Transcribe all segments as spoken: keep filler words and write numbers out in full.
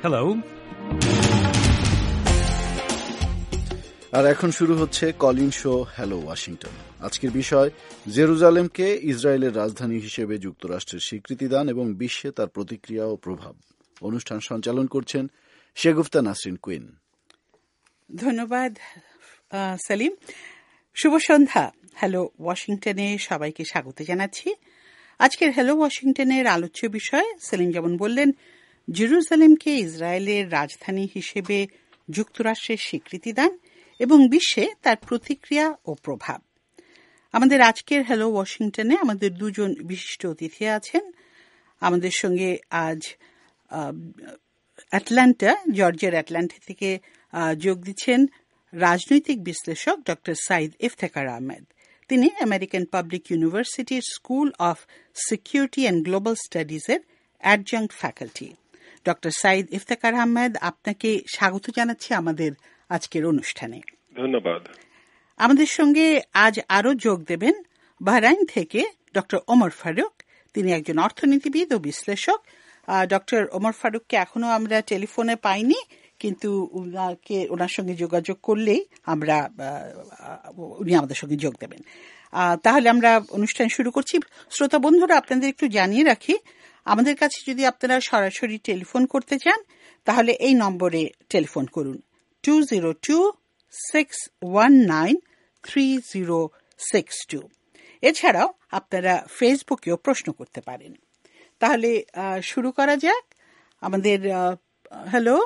Hello. আর এখন শুরু হচ্ছে কলিং শো হ্যালো ওয়াশিংটন। আজকের বিষয় জেরুজালেমকে ইসরায়েলের রাজধানী হিসেবে যুক্তরাষ্ট্রের স্বীকৃতি দান এবং বিশ্বে তার প্রতিক্রিয়া ও প্রভাব। অনুষ্ঠান সঞ্চালন করছেন শেগুফতা নাসরিন কুইন। ধন্যবাদ সেলিম। শুভ সন্ধ্যা। হ্যালো ওয়াশিংটনে সবাইকে স্বাগত জানাচ্ছি। আজকের হ্যালো ওয়াশিংটনের আলোচ্য বিষয়, সেলিম যেমন বললেন, জেরুজালেমকে ইসরায়েলের রাজধানী হিসেবে যুক্তরাষ্ট্রের স্বীকৃতি দান এবং বিশ্বে তার প্রতিক্রিয়া ও প্রভাব। আমাদের আজকের হ্যালো ওয়াশিংটনে আমাদের দুজন বিশিষ্ট অতিথি আছেন। আমাদের সঙ্গে আজ অ্যাটলান্টা, জর্জিয়ার অ্যাটলান্টা থেকে যোগ দিচ্ছেন রাজনৈতিক বিশ্লেষক ডক্টর সাইদ ইফতেখার আহমেদ। তিনি আমেরিকান পাবলিক ইউনিভার্সিটির school of security and global স্টাডিজের adjunct faculty. Doctor Sayeed Iftekhar Ahmed, আপনাকে স্বাগত জানাচ্ছি আমাদের আজকের অনুষ্ঠানে। ধন্যবাদ। আমাদের সঙ্গে আজ আরও যোগ দেবেন বাহরাইন থেকে ডক্টর ওমর ফারুক। তিনি একজন অর্থনীতিবিদ ও বিশ্লেষক। ডক্টর ওমর ফারুককে এখনো আমরা টেলিফোনে পাইনি, কিন্তু ওনাকে ওনার সঙ্গে যোগাযোগ করলেই আমরা উনি আমাদের সঙ্গে যোগ দেবেন। তাহলে আমরা অনুষ্ঠান শুরু করছি। শ্রোতা বন্ধুরা, আপনাদের একটু জানিয়ে রাখি, আমাদের কাছে যদি আপনারা সরাসরি টেলিফোন করতে চান তাহলে এই নম্বরে টেলিফোন করুন, two zero two six one nine three zero six two. এছাড়াও আপনারা ফেসবুকেও প্রশ্ন করতে পারেন। তাহলে শুরু করা যাক। আমাদের হ্যালো,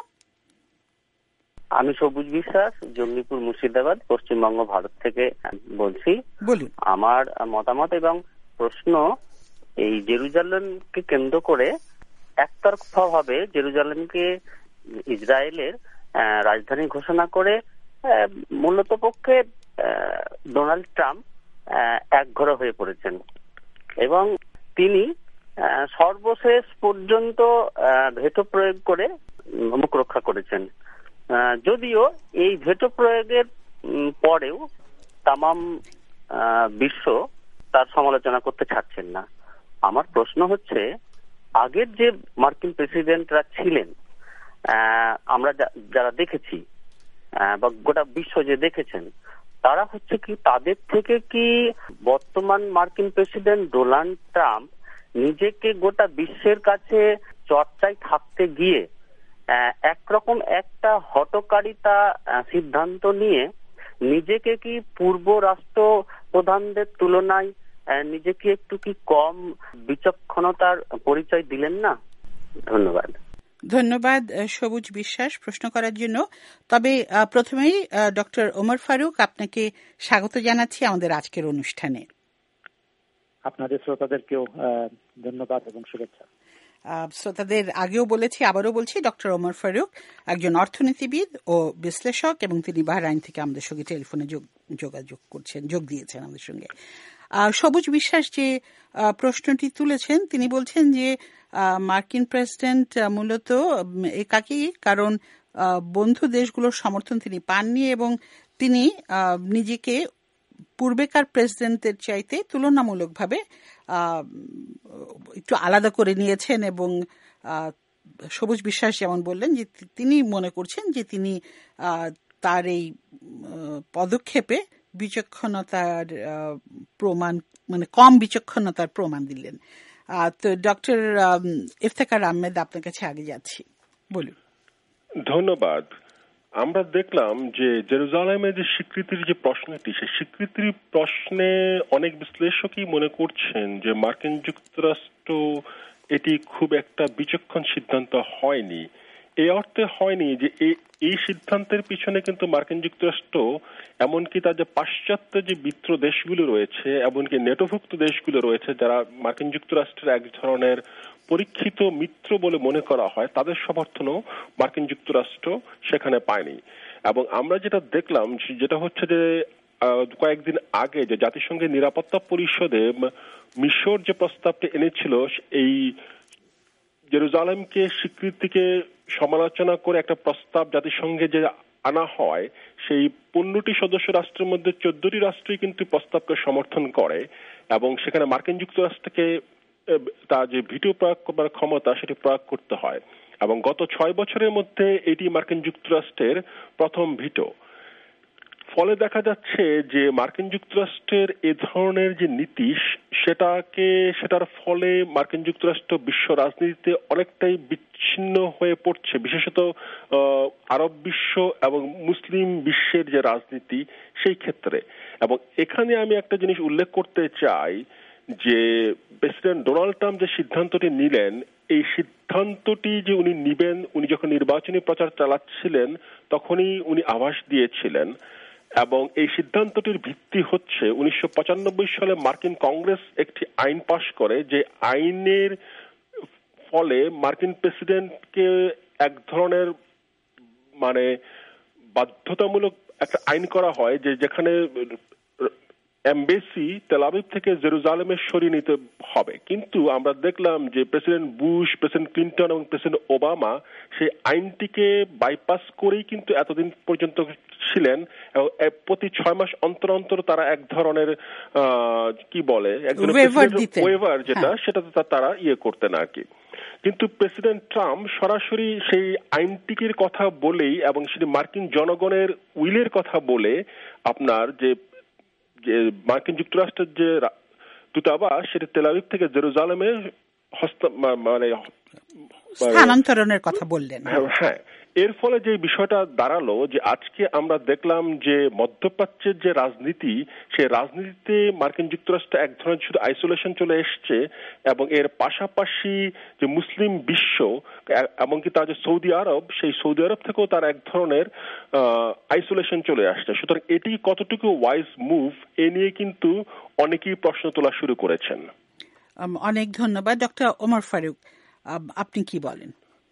আমি সবুজ বিশ্বাস, জঙ্গিপুর, মুর্শিদাবাদ, পশ্চিমবঙ্গ, ভারত থেকে বলছি। বলুন। আমার মতামত এবং প্রশ্ন, এই জেরুজালেমকে কেন্দ্র করে একতরফা ভাবে জেরুজালেমকে ইসরায়েলের রাজধানী ঘোষণা করে মূলত পক্ষে ডোনাল্ড ট্রাম্প একঘরে হয়ে পড়েছেন এবং তিনি সর্বশেষ পর্যন্ত ভেটো প্রয়োগ করে মুখ রক্ষা করেছেন। যদিও এই ভেটো প্রয়োগের পরেও তামাম বিশ্ব তার সমালোচনা করতে ছাড়ছেন না। আমার প্রশ্ন হচ্ছে, আগের যে মার্কিন প্রেসিডেন্টরা ছিলেন, আমরা যারা দেখেছি বা গোটা বিশ্ব যে দেখেছেন, তারা হচ্ছে কি, তাদের থেকে কি বর্তমান মার্কিন প্রেসিডেন্ট ডোনাল্ড ট্রাম্প নিজেকে গোটা বিশ্বের কাছে চর্চায় থাকতে গিয়ে একরকম একটা হঠকারিতা সিদ্ধান্ত নিয়ে নিজেকে কি পূর্ব রাষ্ট্র প্রধানদের তুলনায় নিজেকে একটু কি কম বিচক্ষণতার পরিচয় দিলেন না? ধন্যবাদ। ধন্যবাদ সবুজ বিশ্বাস প্রশ্ন করার জন্য। তবে প্রথমেই ডক্টর ওমর ফারুক, আপনাকে স্বাগত জানাচ্ছি আমাদের আজকের অনুষ্ঠানে। আপনাদের শ্রোতাদেরকেও ধন্যবাদ এবং শুভেচ্ছা। শ্রোতাদের আগেও বলেছি, আবারও বলছি, ডক্টর ওমর ফারুক একজন অর্থনীতিবিদ ও বিশ্লেষক এবং তিনি বাহরাইন থেকে আমাদের সঙ্গে টেলিফোনে যোগাযোগ করছেন, যোগ দিয়েছেন আমাদের সঙ্গে। সবুজ বিশ্বাস যে প্রশ্নটি তুলেছেন, তিনি বলছেন যে মার্কিন প্রেসিডেন্ট মূলত একাকী, কারণ বন্ধু দেশগুলোর সমর্থন তিনি পাননি এবং তিনি নিজেকে পূর্বেকার প্রেসিডেন্টের চাইতে তুলনামূলকভাবে একটু আলাদা করে নিয়েছেন এবং সবুজ বিশ্বাস যেমন বললেন যে তিনি মনে করছেন যে তিনি তার এই পদক্ষেপে বিচক্ষণতার প্রমাণ, মানে কম বিচক্ষণতার প্রমাণ দিলেন। তো ডক্টর ইফতেখার আহমেদ, আপনার কাছে আগে যাচ্ছি, বলুন। ধন্যবাদ। আমরা দেখলাম যে জেরুজালেমের যে স্বীকৃতির যে প্রশ্নটি, সেই স্বীকৃতির প্রশ্নে অনেক বিশ্লেষকই মনে করছেন যে মার্কিন যুক্তরাষ্ট্র এটি খুব একটা বিচক্ষণ সিদ্ধান্ত হয়নি। এই অর্থে হয়নি যে এই সিদ্ধান্তের পিছনে কিন্তু মার্কিন যুক্তরাষ্ট্র, এমনকি তার যে পাশ্চাত্য যে মিত্র দেশগুলো রয়েছে, এমনকি নেটোভুক্ত দেশগুলো রয়েছে, যারা মার্কিন যুক্তরাষ্ট্রের এক ধরনের পরীক্ষিত মিত্র বলে মনে করা হয়, তাদের সমর্থনও মার্কিন যুক্তরাষ্ট্র সেখানে পায়নি। এবং আমরা যেটা দেখলাম যেটা হচ্ছে যে কয়েকদিন আগে যে জাতিসংঘের নিরাপত্তা পরিষদে মিশর যে প্রস্তাবটি এনেছিল, এই জেরুজালেমকে স্বীকৃতিকে সমালোচনা করে একটা প্রস্তাব জাতিসংঘে যে আনা হয়, সেই পনেরোটি সদস্য রাষ্ট্রের মধ্যে চোদ্দটি রাষ্ট্রই কিন্তু প্রস্তাবকে সমর্থন করে এবং সেখানে মার্কিন যুক্তরাষ্ট্রকে তার যে ভিটো প্রয়োগ করার ক্ষমতা সেটি প্রয়োগ করতে হয়। এবং গত ছয় বছরের মধ্যে এটি মার্কিন যুক্তরাষ্ট্রের প্রথম ভিটো। ফলে দেখা যাচ্ছে যে মার্কিন যুক্তরাষ্ট্রের এ ধরনের যে নীতি সেটাকে সেটার ফলে মার্কিন যুক্তরাষ্ট্র বিশ্ব রাজনীতিতে অনেকটাই বিচ্ছিন্ন হয়ে পড়ছে, বিশেষত আরব বিশ্ব এবং মুসলিম বিশ্বের যে রাজনীতি সেই ক্ষেত্রে। এবং এখানে আমি একটা জিনিস উল্লেখ করতে চাই যে প্রেসিডেন্ট ডোনাল্ড ট্রাম্প যে সিদ্ধান্তটি নিলেন, এই সিদ্ধান্তটি যে উনি নিবেন, উনি যখন নির্বাচনী প্রচার চালাচ্ছিলেন তখনই উনি আভাস দিয়েছিলেন। এবং এই সিদ্ধান্তটির ভিত্তি হচ্ছে উনিশশো পঁচানব্বই সালে মার্কিন কংগ্রেস একটি আইন পাশ করে, যে আইনের ফলে মার্কিন প্রেসিডেন্টকে এক ধরনের মানে বাধ্যতামূলক একটা আইন করা হয় যে যেখানে এমবেসি তেল আবিব থেকে জেরুজালেমে সরিয়ে নিতে হবে। কিন্তু আমরা দেখলাম যে প্রেসিডেন্ট বুশ, প্রেসিডেন্ট ক্লিন্টন এবং প্রেসিডেন্ট ওবামা সেই আইনটিকে বাইপাস করেই কিন্তু এতদিন পর্যন্ত ছিলেন এবং প্রতি ছয় মাস অন্তর অন্তর তারা এক ধরনের কি বলে একজন ওয়েভার যেটা সেটাতে তারা ইয়ে করতেন আর কি। কিন্তু প্রেসিডেন্ট ট্রাম্প সরাসরি সেই আইনটির কথা বলেই এবং সেটি মার্কিন জনগণের উইলের কথা বলে আপনার যে যে মার্কিন যুক্তরাষ্ট্রের যে দূতাবাস সেটি তেল আবিব থেকে জেরুজালেমে হস্ত মানে স্থানান্তরণের কথা বললেন। হ্যাঁ, এর ফলে যে বিষয়টা দাঁড়ালো যে আজকে আমরা দেখলাম যে মধ্যপ্রাচ্যের যে রাজনীতি, সেই রাজনীতিতে মার্কিন যুক্তরাষ্ট্র এক ধরনের শুধু আইসোলেশন চলে এসছে এবং এর পাশাপাশি যে মুসলিম বিশ্ব এমনকি তার যে সৌদি আরব, সেই সৌদি আরব থেকেও তার এক ধরনের আইসোলেশন চলে আসছে। সুতরাং এটি কতটুকু ওয়াইজ মুভ এ নিয়ে কিন্তু অনেকেই প্রশ্ন তোলা শুরু করেছেন। অনেক ধন্যবাদ। ডক্টর ওমর ফারুক, আপনি কি বলেন?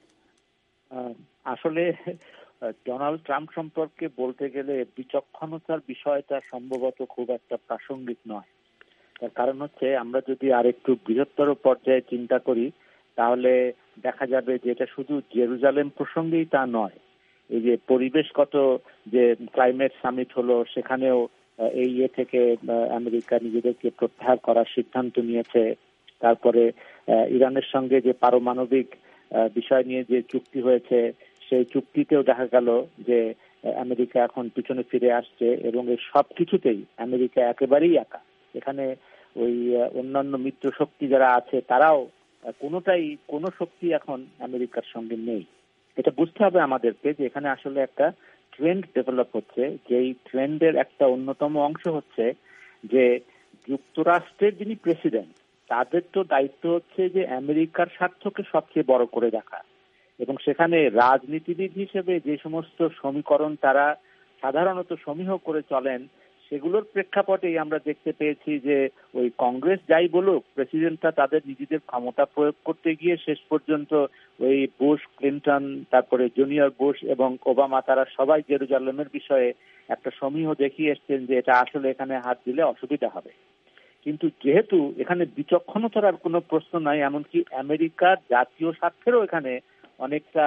আসলে ডোনাল্ড ট্রাম্প সম্পর্কে বলতে গেলে বিচক্ষণতার বিষয়টা সম্ভবত খুব একটা প্রাসঙ্গিক নয়। তার কারণ হচ্ছে আমরা যদি আরেকটু বৃহত্তর পর্যায়ে চিন্তা করি তাহলে দেখা যাবে যে এটা শুধু জেরুজালেম প্রসঙ্গেই তা নয়। এই যে পরিবেশগত যে ক্লাইমেট সামিট হলো সেখানেও এই ইয়ে থেকে আমেরিকা নিজেদেরকে প্রত্যাহার করার সিদ্ধান্ত নিয়েছে। তারপরে ইরানের সঙ্গে যে পারমাণবিক বিষয় নিয়ে যে চুক্তি হয়েছে সেই চুক্তিতেও দেখা গেল যে আমেরিকা এখন পিছনে ফিরে আসছে এবং এই সব কিছুতেই আমেরিকা একেবারেই একা। এখানে ওই অন্যান্য মিত্র শক্তি যারা আছে তারাও কোনোটাই কোনো শক্তি এখন আমেরিকার সঙ্গে নেই। এটা বুঝতে হবে আমাদেরকে যে এখানে আসলে একটা ট্রেন্ড ডেভেলপ হচ্ছে, যেই ট্রেন্ডের একটা অন্যতম অংশ হচ্ছে যে যুক্তরাষ্ট্রের যিনি প্রেসিডেন্ট তাদের তো দায়িত্ব হচ্ছে যে আমেরিকার স্বার্থকে সবচেয়ে বড় করে দেখা এবং সেখানে রাজনীতিবিদ হিসেবে যে সমস্ত সমীকরণ তারা সাধারণত সমীহ করে চলেন সেগুলোর প্রেক্ষাপটেই আমরা দেখতে পেয়েছি যে ওই কংগ্রেস যাই বলুক, প্রেসিডেন্টরা তাদের নিজেদের ক্ষমতা প্রয়োগ করতে গিয়ে শেষ পর্যন্ত ওই বুশ, ক্লিন্টন, তারপরে জুনিয়র বুশ এবং ওবামা তারা সবাই জেরুজালেমের বিষয়ে একটা সমীহ দেখিয়ে এসছেন যে এটা আসলে এখানে হাত দিলে অসুবিধা হবে। কিন্তু যেহেতু এখানে বিচক্ষণতার আর কোনো প্রশ্ন নাই, এমনকি আমেরিকার জাতীয় স্বার্থেরও এখানে অনেকটা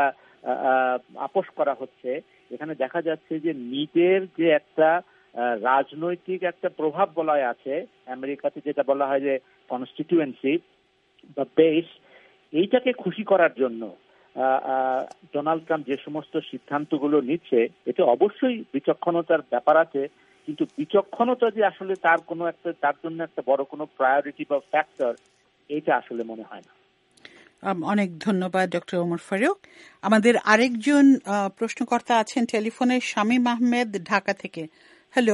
আপোষ করা হচ্ছে, এখানে দেখা যাচ্ছে যে নিজের যে একটা রাজনৈতিক একটা প্রভাব বলয় আছে আমেরিকাতে, যেটা বলা হয় যে কনস্টিটিউয়েন্সি বা বেস, এইটাকে খুশি করার জন্য ডোনাল্ড ট্রাম্প যে সমস্ত সিদ্ধান্তগুলো নিচ্ছে এটা অবশ্যই বিচক্ষণতার ব্যাপার আছে। কিন্তু বিচক্ষণতা যে আসলে তার কোনো একটা তার জন্য একটা বড় কোনো প্রায়োরিটি বা ফ্যাক্টর, এইটা আসলে মনে হয় না। অনেক ধন্যবাদ ডক্টর ওমর ফারুক। আমাদের আরেকজন প্রশ্নকর্তা আছেন টেলিফোনে, শামীম আহমেদ, ঢাকা থেকে। হ্যালো।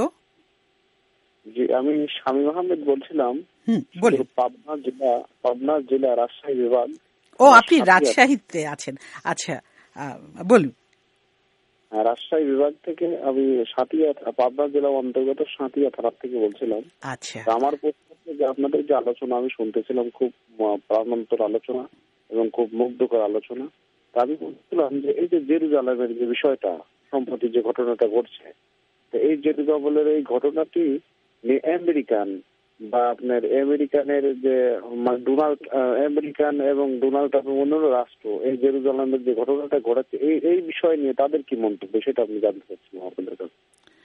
জি, আমি শামীম আহমেদ বলছিলাম। হুম, বলুন। পাবনা জেলা পাবনা জেলা রাজশাহী বিভাগ। ও, আপনি রাজশাহীতে আছেন? আচ্ছা, বলুন। রাজশাহী বিভাগ থেকে আমি সাঁতিয়া, পাবনা জেলা অন্তর্গত সাঁতিয়া থানা থেকে বলছিলাম। আচ্ছা, আমার প্রশ্ন হচ্ছে যে আপনাদের যে আলোচনা আমি শুনতেছিলাম খুব প্রাণান্তর আলোচনা এবং খুব মুগ্ধকর আলোচনা। তা আমি বলছিলাম যে এই যে জেরুজালেমের যে বিষয়টা, সম্প্রতি যে ঘটনাটা ঘটছে, তো এই জেরুজালেমের এই ঘটনাটি আমেরিকান বা আপনার আমেরিকানের যে ডোনাল্ড আমেরিকান এবং ডোনাল্ড ট্রাম্প অন্যান্য রাষ্ট্র এই জেরুজালেমের যে ঘটনাটা ঘটাচ্ছে এই এই বিষয় নিয়ে তাদের কি মন্তব্য সেটা আপনি জানতে চাচ্ছিলাম আপনাদের কাছে।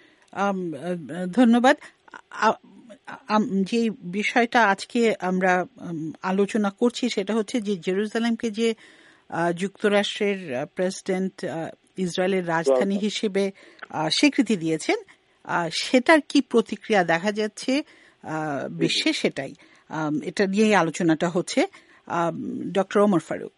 ধন্যবাদ। যে বিষয়টা আজকে আমরা আলোচনা করছি সেটা হচ্ছে যে জেরুজালেমকে যে যুক্তরাষ্ট্রের প্রেসিডেন্ট ইসরায়েলের রাজধানী হিসেবে স্বীকৃতি দিয়েছেন, সেটার কি প্রতিক্রিয়া দেখা যাচ্ছে বিশ্বে, সেটাই এটা নিয়েই আলোচনাটা হচ্ছে। ডক্টর ওমর ফারুক,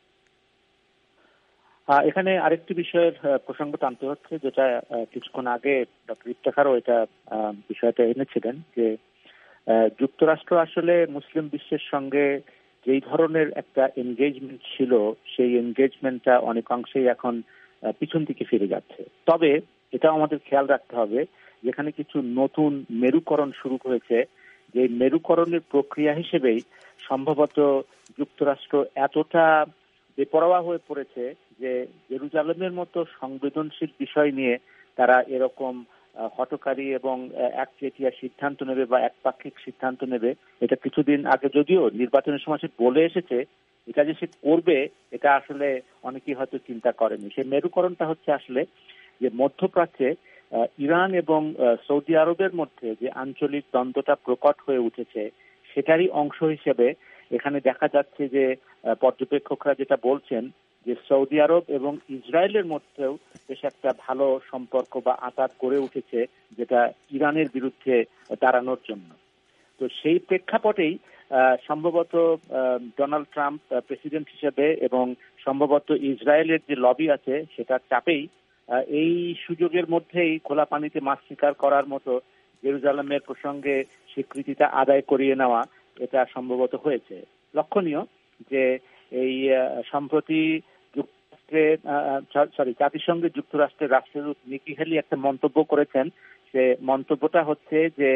এখানে আরেকটি বিষয়ের প্রসঙ্গ টানতে হচ্ছে, যেটা কিছুক্ষণ আগে ডক্টর ইফতেখারও এটা বিষয়টা এনেছিলেন, যে যুক্তরাষ্ট্র আসলে মুসলিম বিশ্বের সঙ্গে যেই ধরনের একটা এনগেজমেন্ট ছিল, সেই এনগেজমেন্টটা অনেকাংশেই এখন পিছন দিকে ফিরে যাচ্ছে। তবে এটা আমাদের খেয়াল রাখতে হবে, যেখানে কিছু নতুন মেরুকরণ শুরু হয়েছে, যে মেরুকরণের প্রক্রিয়া হিসেবেই সম্ভবত যুক্তরাষ্ট্র এতটা বেপরোয়া হয়ে পড়েছে যে জেরুজালেমের মতো সংবেদনশীল বিষয় নিয়ে তারা এরকম হঠকারী এবং একচেটিয়া সিদ্ধান্ত নেবে বা একপাক্ষিক সিদ্ধান্ত নেবে। এটা কিছুদিন আগে যদিও নির্বাচনের সময় সে বলে এসেছে, এটা যে সে করবে এটা আসলে অনেকেই হয়তো চিন্তা করেনি। সেই মেরুকরণটা হচ্ছে আসলে যে মধ্যপ্রাচ্যে ইরান এবং সৌদি আরবের মধ্যে যে আঞ্চলিক দ্বন্দ্বটা প্রকট হয়ে উঠেছে, সেটারই অংশ হিসেবে এখানে দেখা যাচ্ছে যে পর্যবেক্ষকরা যেটা বলছেন, যে সৌদি আরব এবং ইসরায়েলের মধ্যেও বেশ একটা ভালো সম্পর্ক বা আঁতাত গড়ে উঠেছে, যেটা ইরানের বিরুদ্ধে দাঁড়ানোর জন্য। তো সেই প্রেক্ষাপটেই সম্ভবত ডোনাল্ড ট্রাম্প প্রেসিডেন্ট হিসেবে এবং সম্ভবত ইসরায়েলের যে লবি আছে সেটার চাপেই এই সুযোগের মধ্যেই খোলা পানিতে মাছ শিকার করার মতো জেরুজালেমের প্রসঙ্গে স্বীকৃতিটা আদায় করিয়ে নেওয়া, এটা সম্ভবত হয়েছে। লক্ষণীয় যে এই সম্প্রতি যুক্তরাষ্ট্রের সরি জাতিসংঘে যুক্তরাষ্ট্রের রাষ্ট্রদূত নিকি হেলি একটা মন্তব্য করেছেন। সে মন্তব্যটা হচ্ছে যে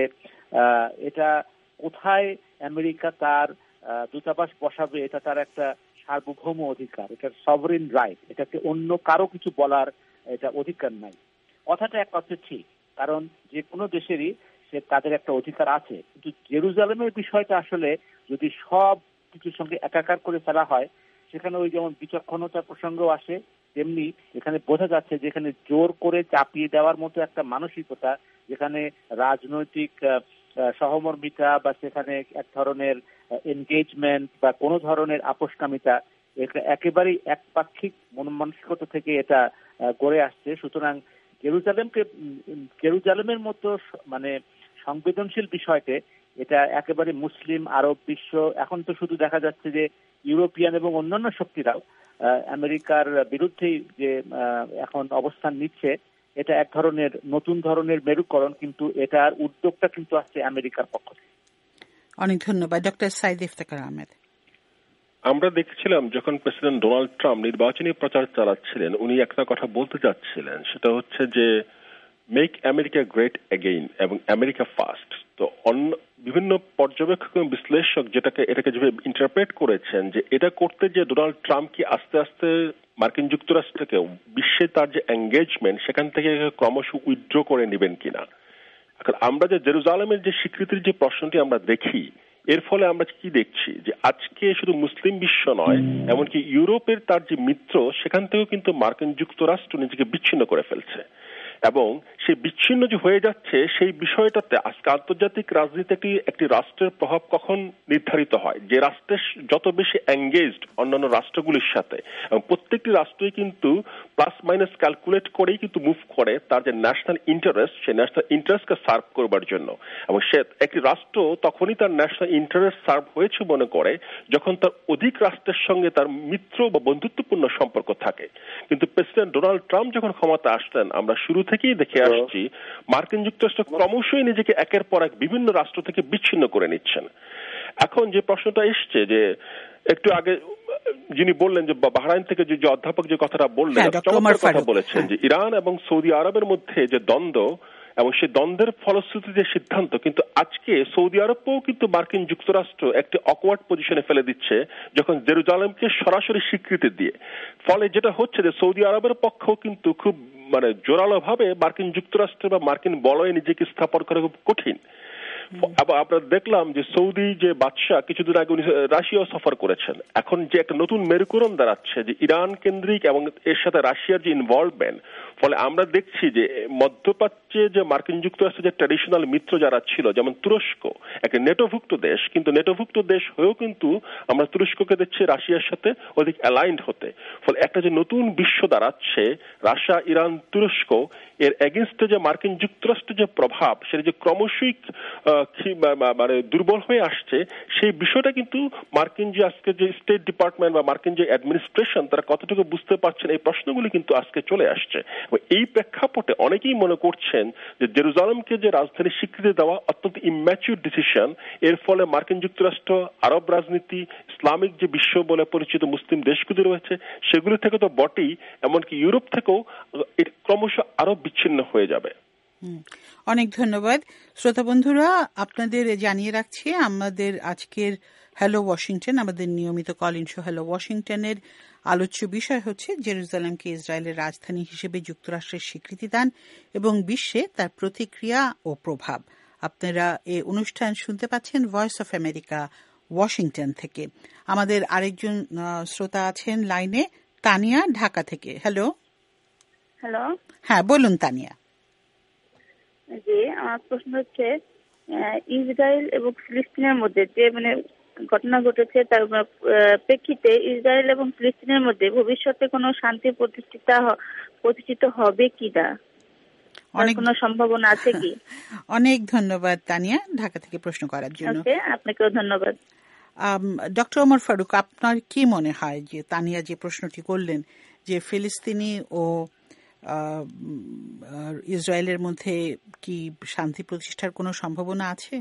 এটা কোথায় আমেরিকা তার দূতাবাস বসাবে এটা তার একটা সার্বভৌম অধিকার, এটা সভরেন রাইট, এটাকে অন্য কারো কিছু বলার এটা অধিকার নাই। কথাটা এক অর্থে ঠিক, কারণ যে কোনো দেশেরই সে তাদের একটা অধিকার আছে, কিন্তু জেরুজালেমের বিষয়টা আসলে যদি সব কিছুর সঙ্গে একাকার করে ফেলা হয়, সেখানে ওই যেমন বিচক্ষণতার প্রসঙ্গও আসে, তেমনি এখানে বোঝা যাচ্ছে যে এখানে জোর করে চাপিয়ে দেওয়ার মতো একটা মানসিকতা, যেখানে রাজনৈতিক সহমর্মিতা বা সেখানে এক ধরনের এনগেজমেন্ট বা কোনো ধরনের আপোষকামিতা একেবারেই একপাক্ষিক মন মানসিকতা থেকে এটা গড়ে আসছে। সুতরাং জেরুজালেমকে জেরুজালেমের মতো মানে সংবেদনশীল বিষয়কে এটা একেবারে মুসলিম আরব বিশ্ব, এখন তো শুধু দেখা যাচ্ছে যে ইউরোপিয়ান এবং অন্যান্য শক্তিরাও আমেরিকার বিরুদ্ধেই যে এখন অবস্থান নিচ্ছে, এটা এক ধরনের নতুন ধরনের মেরুকরণ, কিন্তু এটার উদ্যোগটা কিন্তু আসছে আমেরিকার পক্ষ থেকে। অনেক ধন্যবাদ ডক্টর সাইদ ইফতেখার আহমেদ। আমরা দেখছিলাম যখন প্রেসিডেন্ট ডোনাল্ড ট্রাম্প নির্বাচনী প্রচার চালাচ্ছিলেন, উনি একটা কথা বলতে চাচ্ছিলেন, সেটা হচ্ছে যে মেক আমেরিকা গ্রেট এগেইন এবং আমেরিকা ফার্স্ট। তো অন্য বিভিন্ন পর্যবেক্ষক এবং বিশ্লেষক যেটাকে এটাকে যেভাবে ইন্টারপ্রেট করেছেন, যে এটা করতে যে ডোনাল্ড ট্রাম্প কি আস্তে আস্তে মার্কিন যুক্তরাষ্ট্রকে বিশ্বে তার যে এঙ্গেজমেন্ট সেখান থেকে ক্রমশ উইথড্র করে নেবেন কিনা। এখন আমরা যে জেরুজালেমের যে স্বীকৃতির যে প্রশ্নটি আমরা দেখি, এর ফলে আমরা কি দেখছি যে আজকে শুধু মুসলিম বিশ্ব নয়, এমনকি ইউরোপের তার যে মিত্র সেখান থেকেও কিন্তু মার্কিন যুক্তরাষ্ট্র নিজেকে বিচ্ছিন্ন করে ফেলছে, এবং সেই বিচ্ছিন্ন যে হয়ে যাচ্ছে সেই বিষয়টাতে আজকে আন্তর্জাতিক রাজনীতি একটি রাষ্ট্রের প্রভাব কখন নির্ধারিত হয়, যে রাষ্ট্রের যত বেশি এঙ্গেজড অন্যান্য রাষ্ট্রগুলির সাথে, এবং প্রত্যেকটি রাষ্ট্রই কিন্তু প্লাস মাইনাস ক্যালকুলেট করেই কিন্তু মুভ করে তার যে ন্যাশনাল ইন্টারেস্ট, সেই ন্যাশনাল ইন্টারেস্টকে সার্ভ করবার জন্য। এবং সে একটি রাষ্ট্র তখনই তার ন্যাশনাল ইন্টারেস্ট সার্ভ হয়েছে মনে করে যখন তার অধিক রাষ্ট্রের সঙ্গে তার মিত্র বা বন্ধুত্বপূর্ণ সম্পর্ক থাকে। কিন্তু প্রেসিডেন্ট ডোনাল্ড ট্রাম্প যখন ক্ষমতা আসলেন, আমরা শুরু থেকেই দেখে আসছি মার্কিন যুক্তরাষ্ট্র ক্রমশই নিজেকে একের পর এক বিভিন্ন রাষ্ট্র থেকে বিচ্ছিন্ন করে নিচ্ছেন। এখন যে প্রশ্নটা এসছে, যে একটু আগে যিনি বললেন যে বাহরাইন থেকে যে অধ্যাপক যে কথাটা বললেন, চমৎকার কথা বলেছেন, যে ইরান এবং সৌদি আরবের মধ্যে যে দ্বন্দ্ব এবং সেই দ্বন্দ্বের ফলশ্রুতিতে সিদ্ধান্ত, কিন্তু আজকে সৌদি আরবও কিন্তু মার্কিন যুক্তরাষ্ট্র একটি অকওয়ার্ড পজিশনে ফেলে দিচ্ছে যখন জেরুজালেমকে সরাসরি স্বীকৃতি দিয়ে। ফলে যেটা হচ্ছে যে সৌদি আরবের পক্ষেও কিন্তু খুব মানে জোরালো ভাবে মার্কিন যুক্তরাষ্ট্র বা মার্কিন বলয়ে নিজেকে স্থাপন করা খুব কঠিন। আবার আমরা দেখলাম যে সৌদি যে বাদশাহ কিছুদিন আগে উনি রাশিয়াও সফর করেছেন। এখন যে একটা নতুন মেরুকরণ দাঁড়াচ্ছে যে ইরান কেন্দ্রিক এবং এর সাথে রাশিয়ার যে ইনভলভমেন্ট, ফলে আমরা দেখছি যে মধ্যপ্রাচ্য চেয়ে যে মার্কিন যুক্তরাষ্ট্রের যে ট্র্যাডিশনাল মিত্র যারা ছিল, যেমন তুরস্ক একটা নেটোভুক্ত দেশ, কিন্তু নেটোভুক্ত দেশ হয়েও কিন্তু আমরা তুরস্ককে দেখছি রাশিয়ার সাথে অধিক অ্যালাইন্ড হতে। ফলে একটা যে নতুন বিশ্ব দাঁড়াচ্ছে রাশিয়া, ইরান, তুরস্ক, এর এগেনস্টে যে মার্কিন যুক্তরাষ্ট্রের যে প্রভাব সেটা যে ক্রমশই মানে দুর্বল হয়ে আসছে, সেই বিষয়টা কিন্তু মার্কিন যে আজকে যে স্টেট ডিপার্টমেন্ট বা মার্কিন যে অ্যাডমিনিস্ট্রেশন তারা কতটুকু বুঝতে পারছেন এই প্রশ্নগুলি কিন্তু আজকে চলে আসছে। এই প্রেক্ষাপটে অনেকেই মনে করছেন যে জেরুজালেমকে যে রাজধানী স্বীকৃতি দেওয়া অত্যন্ত ইম্যাচিউর ডিসিশন। এর ফলে মার্কিন যুক্তরাষ্ট্র, আরব রাজনীতি, ইসলামিক যে বিশ্ব বলে পরিচিত মুসলিম দেশগুলি রয়েছে সেগুলি থেকে তো বটেই, এমনকি ইউরোপ থেকেও ক্রমশ আরো বিচ্ছিন্ন হয়ে যাবে। অনেক ধন্যবাদ শ্রোতা বন্ধুরা, আপনাদের জানিয়ে রাখছি আমাদের আজকের হ্যালো ওয়াশিংটন, আমাদের নিয়মিত কল ইন শো হ্যালো ওয়াশিংটনের আলোচ্য বিষয় হচ্ছে জেরুজালেমকে ইসরায়েলের রাজধানী হিসেবে যুক্তরাষ্ট্রের স্বীকৃতি দান এবং বিশ্বে তার প্রতিক্রিয়া ও প্রভাব। আপনারা এই অনুষ্ঠান শুনতে পাচ্ছেন ভয়েস অফ আমেরিকা ওয়াশিংটন থেকে। আমাদের আরেকজন শ্রোতা আছেন লাইনে, তানিয়া ঢাকা থেকে। হ্যালো। হ্যালো। হ্যাঁ বলুন তানিয়া। জি, আমার প্রশ্ন হচ্ছে ইসরায়েল এবং ফিলিস্তিনের মধ্যে যে মানে ঘটনা ঘটেছে তার প্রেক্ষিতে ইসরায়েল এবং ফিলিস্তিনের মধ্যে ভবিষ্যতে কোনো শান্তি প্রতিষ্ঠিত প্রতিষ্ঠিত হবে কিনা, অনেক কোনো সম্ভাবনা আছে কি? অনেক ধন্যবাদ তানিয়া ঢাকা থেকে প্রশ্ন করার জন্য। আপনাকেও ধন্যবাদ। ডক্টর ওমর ফারুক, আপনার কি মনে হয় যে তানিয়া যে প্রশ্নটি করলেন যে ফিলিস্তিনি ও ইসরায়েলের মধ্যে কি শান্তি প্রতিষ্ঠার কোনো সম্ভাবনা আছে?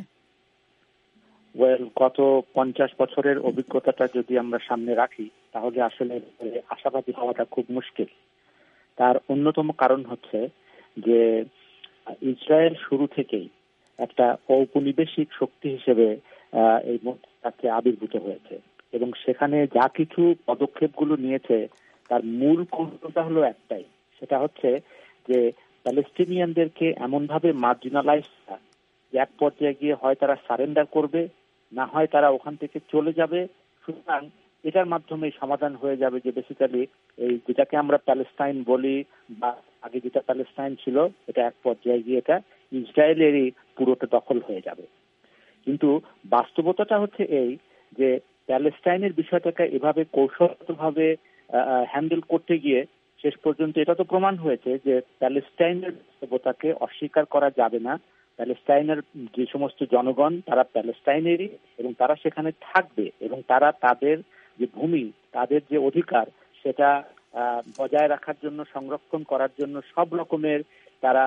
ওয়েল, গত পঞ্চাশ বছরের অভিজ্ঞতাটা যদি আমরা সামনে রাখি তাহলে আসলে আশাবাদী হওয়াটা খুব মুশকিল। তার অন্যতম কারণ হচ্ছে যে ইসরায়েল শুরু থেকেই একটা ঔপনিবেশিক শক্তি হিসেবে এই মধ্যে আবির্ভূত হয়েছে এবং সেখানে যা কিছু পদক্ষেপগুলো নিয়েছে তার মূল কৌশলটা হলো একটাই, সেটা হচ্ছে যে প্যালেস্টিনিয়ানদেরকে এমনভাবে মার্জিনালাইজ করা যে এক পর্যায়ে গিয়ে হয় তারা সারেন্ডার করবে, না হয় তারা ওখান থেকে চলে যাবে। সুতরাং এটার মাধ্যমে সমাধান হয়ে যাবে যে বেসিক্যালি এই যেটাকে আমরা প্যালেস্টাইন বলি বা আগে যেটা প্যালেস্টাইন ছিল এটা এক পর্যায়ে গিয়ে এটা ইসরায়েলেরই পুরোটা দখল হয়ে যাবে। কিন্তু বাস্তবতাটা হচ্ছে এই যে প্যালেস্টাইনের বিষয়টাকে এভাবে কৌশলগতভাবে হ্যান্ডেল করতে গিয়ে শেষ পর্যন্ত এটা তো প্রমাণ হয়েছে যে প্যালেস্টাইনের বাস্তবতাকে অস্বীকার করা যাবে না। প্যালেস্টাইনের যে সমস্ত জনগণ তারা প্যালেস্টাইনেরই এবং তারা সেখানে থাকবে এবং তারা তাদের যে ভূমি, তাদের যে অধিকার সেটা বজায় রাখার জন্য, সংরক্ষণ করার জন্য সব রকমের তারা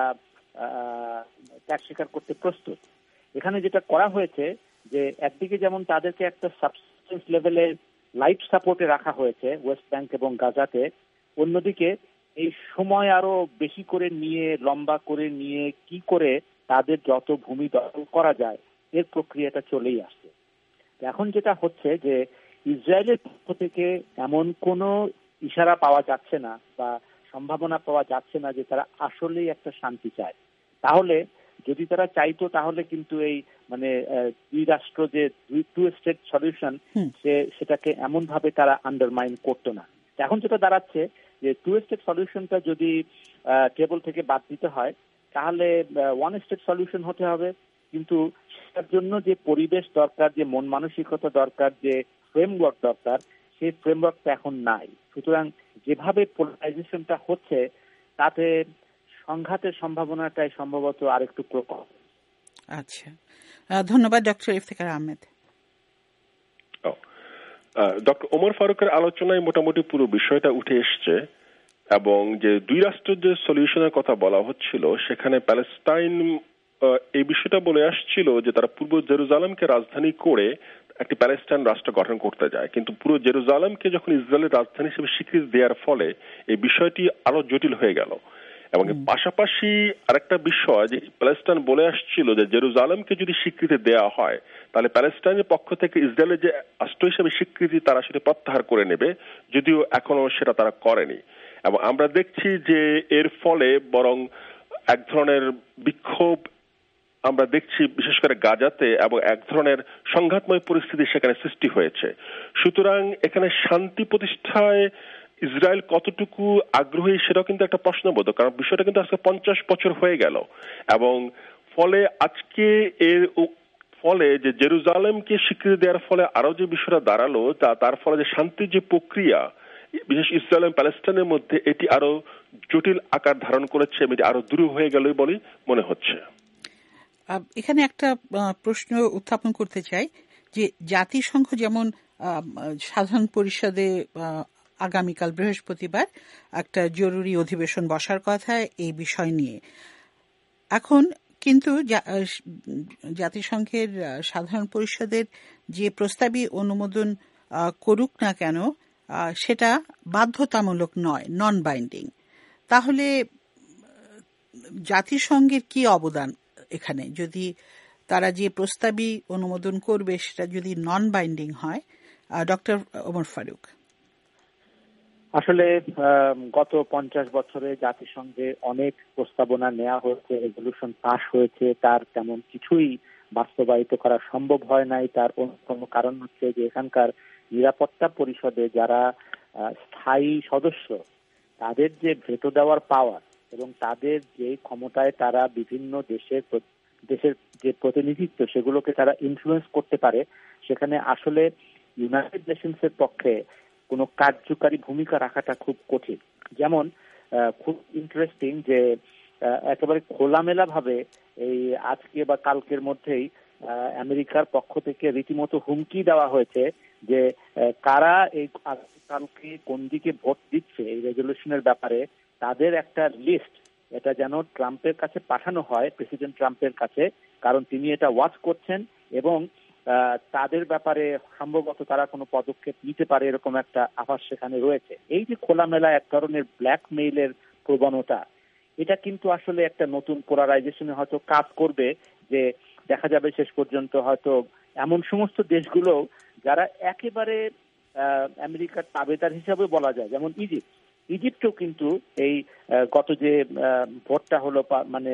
ত্যাগ স্বীকার করতে প্রস্তুত। এখানে যেটা করা হয়েছে যে একদিকে যেমন তাদেরকে একটা সাবসিস্টেন্স লেভেলের লাইফ সাপোর্টে রাখা হয়েছে ওয়েস্ট ব্যাংক এবং গাজাতে, অন্যদিকে এই সময় আরো বেশি করে নিয়ে লম্বা করে নিয়ে কি করে তাদের যত ভূমি দখল করা যায় এর প্রক্রিয়াটা চলেই আসছে। এখন যেটা হচ্ছে যে ইসরায়েলের পক্ষ থেকে এমন কোনো ইশারা পাওয়া যাচ্ছে না বা সম্ভাবনা পাওয়া যাচ্ছে না যে তারা আসলেই একটা শান্তি চায়। তাহলে যদি তারা চাইতো তাহলে কিন্তু এই মানে দুই রাষ্ট্র যে টু স্টেট সলিউশন সে সেটাকে এমন ভাবে তারা আন্ডারমাইন করতো না। এখন যেটা দাঁড়াচ্ছে যে টু স্টেট সলিউশনটা যদি টেবল থেকে বাদ দিতে হয় তাহলে ওয়ান স্টেট সলিউশন হতে হবে, কিন্তু সেটার জন্য যে পরিবেশ দরকার, যে মন মানসিকতা দরকার, যে ফ্রেমওয়ার্ক দরকার, সেই ফ্রেমওয়ার্কটা এখন নাই। সুতরাং যেভাবে পোলারাইজেশনটা হচ্ছে তাতে সংঘাতের সম্ভাবনাটাই সম্ভবত আরেকটু প্রকট। আচ্ছা, ধন্যবাদ ডক্টর ইফতেখার আহমেদ। ডক্টর ওমর ফারুকের আলোচনায় মোটামুটি পুরো বিষয়টা উঠে এসছে এবং যে দুই রাষ্ট্রের যে সলিউশনের কথা বলা হচ্ছিল সেখানে প্যালেস্টাইন এই বিষয়টা বলে আসছিল যে তারা পূর্ব জেরুজালেমকে রাজধানী করে একটি প্যালেস্টাইন রাষ্ট্র গঠন করতে যায়, কিন্তু পুরো জেরুজালেমকে যখন ইসরায়েলের রাজধানী হিসেবে স্বীকৃতি দেওয়ার ফলে এই বিষয়টি আরো জটিল হয়ে গেল। এবং পাশাপাশি আরেকটা বিষয় যে প্যালেস্টাইন বলে আসছিল যে জেরুজালেমকে যদি স্বীকৃতি দেওয়া হয় তাহলে প্যালেস্টাইনের পক্ষ থেকে ইসরায়েলের যে রাষ্ট্র হিসেবে স্বীকৃতি তারা সেটা প্রত্যাহার করে নেবে, যদিও এখনো সেটা তারা করেনি। এবং আমরা দেখছি যে এর ফলে বরং এক ধরনের বিক্ষোভ আমরা দেখছি বিশেষ করে গাজাতে এবং এক ধরনের সংঘাতময় পরিস্থিতি সেখানে সৃষ্টি হয়েছে। সুতরাং এখানে শান্তি প্রতিষ্ঠায় ইসরায়েল কতটুকু আগ্রহী সেটাও কিন্তু একটা প্রশ্নবোধক, কারণ বিষয়টা কিন্তু আজকে পঞ্চাশ বছর হয়ে গেল এবং ফলে আজকে এর ফলে যে জেরুজালেমকে স্বীকৃতি দেওয়ার ফলে আরো যে বিষয়টা দাঁড়ালো তা তার ফলে যে শান্তির যে প্রক্রিয়া বিশেষ ইসরায়েল এবং প্যালেস্টাইনের মধ্যে এটি আরো জটিল আকার ধারণ করেছে, এটি আরো দূর হয়ে গেল বলে মনে হচ্ছে। এখানে একটা প্রশ্ন উত্থাপন করতে চাই যে জাতিসংঘ যেমন সাধারণ পরিষদে আগামীকাল বৃহস্পতিবার একটা জরুরি অধিবেশন বসার কথা এই বিষয় নিয়ে, এখন কিন্তু জাতিসংঘের সাধারণ পরিষদের যে প্রস্তাবই অনুমোদন করুক না কেন সেটা বাধ্যতামূলক নয়, নন বাইন্ডিং। তাহলে জাতিসংঘের কি অবদান এখানে, যদি তারা যে প্রস্তাবই অনুমোদন করবে সেটা যদি নন বাইন্ডিং হয়? ডক্টর ওমর ফারুক। আসলে গত পঞ্চাশ বছরে জাতিসংঘে অনেক প্রস্তাবনা নেওয়া হয়েছে, রেজলিউশন পাস হয়েছে, তার তেমন কিছুই বাস্তবায়িত করা সম্ভব হয় নাই। তার অন্যতম কারণ হচ্ছে যে এখানকার নিরাপত্তা পরিষদে যারা স্থায়ী সদস্য তাদের যে ভেটো দেওয়ার পাওয়ার এবং তাদের যে ক্ষমতায় তারা বিভিন্ন দেশের দেশের যে প্রতিনিধিত্ব সেগুলোকে তারা ইনফ্লুয়েন্স করতে পারে, সেখানে আসলে ইউনাইটেড নেশনসের পক্ষে কোনো কার্যকারী ভূমিকা রাখাটা খুব কঠিন। যেমন খুব ইন্টারেস্টিং যে একেবারে খোলামেলা ভাবে এই আজকে বা কালকের মধ্যেই আমেরিকার পক্ষ থেকে রীতিমতো হুমকি দেওয়া হয়েছে যে কারা এই কালকে কোন দিকে ভোট দিচ্ছে এই রেজলিউশনের ব্যাপারে তাদের একটা লিস্ট এটা যেন ট্রাম্পের কাছে পাঠানো হয়, প্রেসিডেন্ট ট্রাম্পের কাছে, কারণ তিনি এটা ওয়াচ করছেন এবং তাদের ব্যাপারে সম্ভবত তারা কোনো পদক্ষেপ নিতে পারে এরকম একটা আভাস সেখানে রয়েছে। এই যে খোলামেলা এক ধরনের ব্ল্যাকমেইলের প্রবণতা, এটা কিন্তু আসলে একটা নতুন পোলারাইজেশনে হয়তো কাজ করবে, যে দেখা যাবে শেষ পর্যন্ত হয়তো এমন সমস্ত দেশগুলো যারা একেবারে আমেরিকার তাবেদার হিসাবে বলা যায়, যেমন ইজিপ্ট, ইজিপ্টও কিন্তু এই গত যে ভোটটা হলো মানে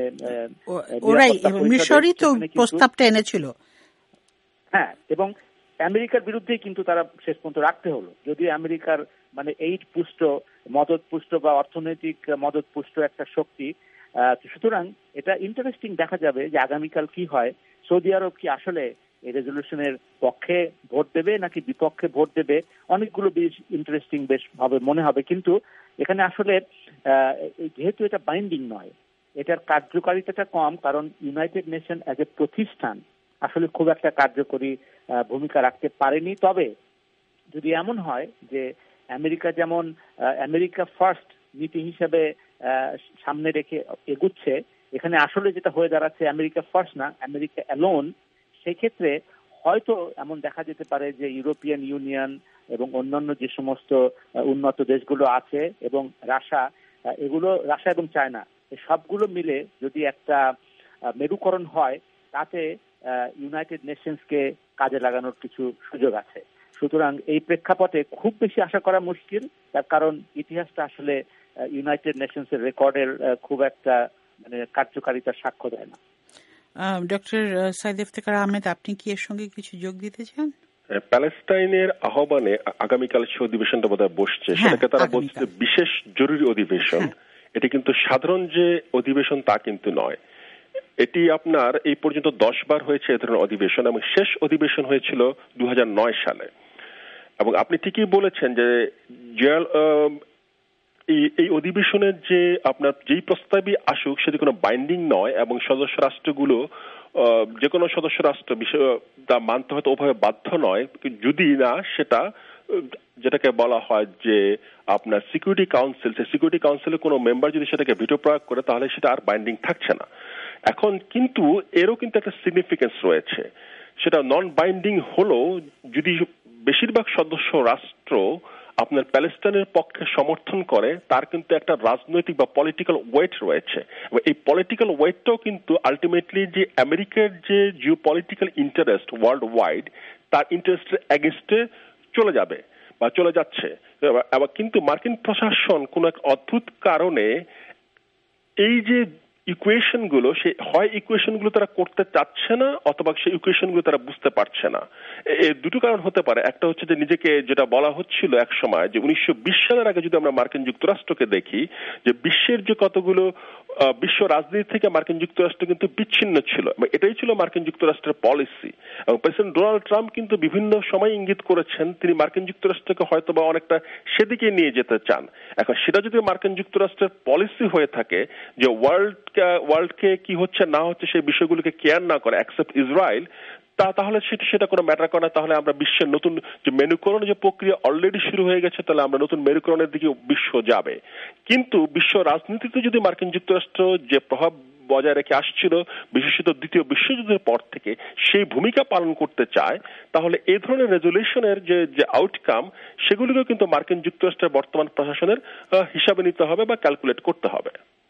মিশরই তো প্রস্তাবটা এনেছিল, হ্যাঁ, এবং আমেরিকার বিরুদ্ধেই কিন্তু তারা শেষ পর্যন্ত রাখতে হলো, যদিও আমেরিকার মানে এইড পুষ্ট মদত পুষ্ট বা অর্থনৈতিক মদত পুষ্ট একটা শক্তি। সুতরাং এটা ইন্টারেস্টিং দেখা যাবে যে আগামীকাল কি হয়। সৌদি আরব কি আসলে এই রেজলিউশনের পক্ষে ভোট দেবে নাকি বিপক্ষে ভোট দেবে, অনেকগুলো বেশ ইন্টারেস্টিং বেশ ভাবে মনে হবে। কিন্তু এখানে আসলে যেহেতু এটা বাইন্ডিং নয়, এটার কার্যকারিতাটা কম, কারণ ইউনাইটেড নেশন অ্যাজ এ প্রতিষ্ঠান আসলে খুব একটা কার্যকরী ভূমিকা রাখতে পারেনি। তবে যদি এমন হয় যে আমেরিকা যেমন আমেরিকা ফার্স্ট নীতি হিসেবে সামনে রেখে এগুচ্ছে, এখানে আসলে যেটা হয়ে দাঁড়াচ্ছে আমেরিকা ফার্স্ট না, আমেরিকা অ্যালোন, সেক্ষেত্রে হয়তো এমন দেখা যেতে পারে যে ইউরোপিয়ান ইউনিয়ন এবং অন্যান্য যে সমস্ত উন্নত দেশগুলো আছে এবং রাশিয়া, এগুলো রাশিয়া এবং চায়না সবগুলো মিলে যদি একটা মেরুকরণ হয়, তাতে ইউনাইটেড নেশনসকে কাজে লাগানোর কিছু সুযোগ আছে। সুতরাং এই প্রেক্ষাপটে খুব বেশি আশা করা মুশকিল, তার কারণ ইতিহাসটা আসলে ইউনাইটেড নেশনসের রেকর্ডের খুব একটা মানে কার্যকারিতার সাক্ষ্য দেয় না। ডক্টর সাইদ ইফতেখার আহমেদ, আপনি কি এর সঙ্গে কিছু যোগ দিতে চান? প্যালেস্টাইনের আহ্বানে আগামীকাল সে অধিবেশনটা বোধহয় বসছে, সেটাকে তারা বলছে বিশেষ জরুরি অধিবেশন। এটি কিন্তু সাধারণ যে অধিবেশন তা কিন্তু নয়। এটি আপনার এই পর্যন্ত দশ বার হয়েছে এ ধরনের অধিবেশন এবং শেষ অধিবেশন হয়েছিল দু হাজার নয় সালে। এবং আপনি ঠিকই বলেছেন যে এই অধিবেশনের যে আপনার যেই প্রস্তাবই আসুক সেটি কোনো বাইন্ডিং নয় এবং সদস্য রাষ্ট্রগুলো যে কোনো সদস্য রাষ্ট্র বিষয় তা মানতে হয়তো ওভাবে বাধ্য নয়, যদি না সেটা যেটাকে বলা হয় যে আপনার সিকিউরিটি কাউন্সিল, সেই সিকিউরিটি কাউন্সিলের কোনো মেম্বার যদি সেটাকে ভিটো প্রয়োগ করে তাহলে সেটা আর বাইন্ডিং থাকছে না। এখন কিন্তু এরও কিন্তু একটা সিগনিফিকেন্স রয়েছে, সেটা নন বাইন্ডিং হলেও যদি বেশিরভাগ সদস্য রাষ্ট্র আপনার প্যালেস্টাইনের পক্ষে সমর্থন করে, তার কিন্তু একটা রাজনৈতিক বা পলিটিক্যাল ওয়েট রয়েছে। এই পলিটিক্যাল ওয়েটটাও কিন্তু আলটিমেটলি যে আমেরিকার যে geopolitical interest worldwide, তার ইন্টারেস্টের এগেইনস্টে চলে যাবে বা চলে যাচ্ছে। কিন্তু মার্কিন প্রশাসন কোন এক অদ্ভুত কারণে এই যে ইকুয়েশন গুলো, সে হয় ইকুয়েশন গুলো তারা করতে চাচ্ছে না অথবা সেই ইকুয়েশন গুলো তারা বুঝতে পারছে না। এই দুটো কারণ হতে পারে। একটা হচ্ছে যে নিজেকে যেটা বলা হচ্ছিল এক সময় যে উনিশশো বিশ সালের আগে যদি আমরা মার্কিন যুক্তরাষ্ট্রকে দেখি, যে বিশ্বের যে কতগুলো বিশ্ব রাজনীতি থেকে মার্কিন যুক্তরাষ্ট্র কিন্তু বিচ্ছিন্ন ছিল, এটাই ছিল মার্কিন যুক্তরাষ্ট্রের পলিসি। এবং প্রেসিডেন্ট ডোনাল্ড ট্রাম্প কিন্তু বিভিন্ন সময় ইঙ্গিত করেছেন তিনি মার্কিন যুক্তরাষ্ট্রকে হয়তো বা অনেকটা সেদিকে নিয়ে যেতে চান। এখন সেটা যদি মার্কিন যুক্তরাষ্ট্রের পলিসি হয়ে থাকে যে ওয়ার্ল্ড ওয়ার্ল্ডকে কি হচ্ছে না হচ্ছে সেই বিষয়গুলোকে কেয়ার না করে অ্যাকসেপ্ট ইসরায়েল, তা তাহলে সেটা সেটা কোনো ম্যাটার করে না। তাহলে আমরা বিশ্বের নতুন যে মেনুকরণের যে প্রক্রিয়া অলরেডি শুরু হয়ে গেছে, তাহলে আমরা নতুন মেনুকরণের দিকে বিশ্ব যাবে। কিন্তু বিশ্ব রাজনীতিতে যদি মার্কিন যুক্তরাষ্ট্র যে প্রভাব বজায় রেখে আসছিল বিশেষত দ্বিতীয় বিশ্বযুদ্ধের পর থেকে সেই ভূমিকা পালন করতে চায়, তাহলে এই ধরনের রেজলিউশনের যে যে আউটকাম সেগুলিকেও কিন্তু মার্কিন যুক্তরাষ্ট্রের বর্তমান প্রশাসনের হিসাবে নিতে হবে বা ক্যালকুলেট করতে হবে।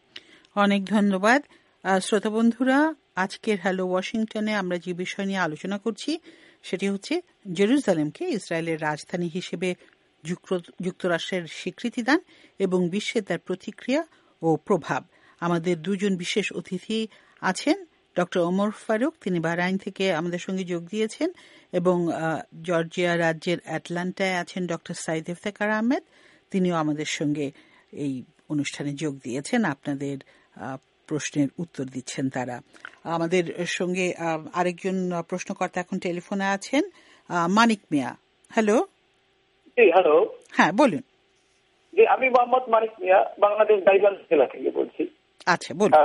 অনেক ধন্যবাদ শ্রোতা বন্ধুরা। আজকের হ্যালো ওয়াশিংটনে আমরা যে বিষয় নিয়ে আলোচনা করছি সেটি হচ্ছে জেরুজালেমকে ইসরায়েলের রাজধানী হিসেবে যুক্তরাষ্ট্রের স্বীকৃতিদান এবং বিশ্বে তার প্রতিক্রিয়া ও প্রভাব। আমাদের দুজন বিশেষ অতিথি আছেন, ডক্টর ওমর ফারুক, তিনি বাহরাইন থেকে আমাদের সঙ্গে যোগ দিয়েছেন, এবং জর্জিয়া রাজ্যের অ্যাটলান্টায় আছেন ডক্টর সাইদ ইফতেখার আহমেদ, তিনিও আমাদের সঙ্গে এই অনুষ্ঠানে যোগ দিয়েছেন। আপনাদের প্রশ্নের উত্তর দিচ্ছেন তারা। আমাদের সঙ্গে আরেকজন প্রশ্নকর্তা এখন টেলিফোনে আছেন, মানিক মিয়া। হ্যালো। হ্যালো। হ্যাঁ, বলুন। জি, আমি মোহাম্মদ মানিক মিয়া, বাংলাদেশ গাইবান্ধ জেলা থেকে বলছি। আচ্ছা, বলুন।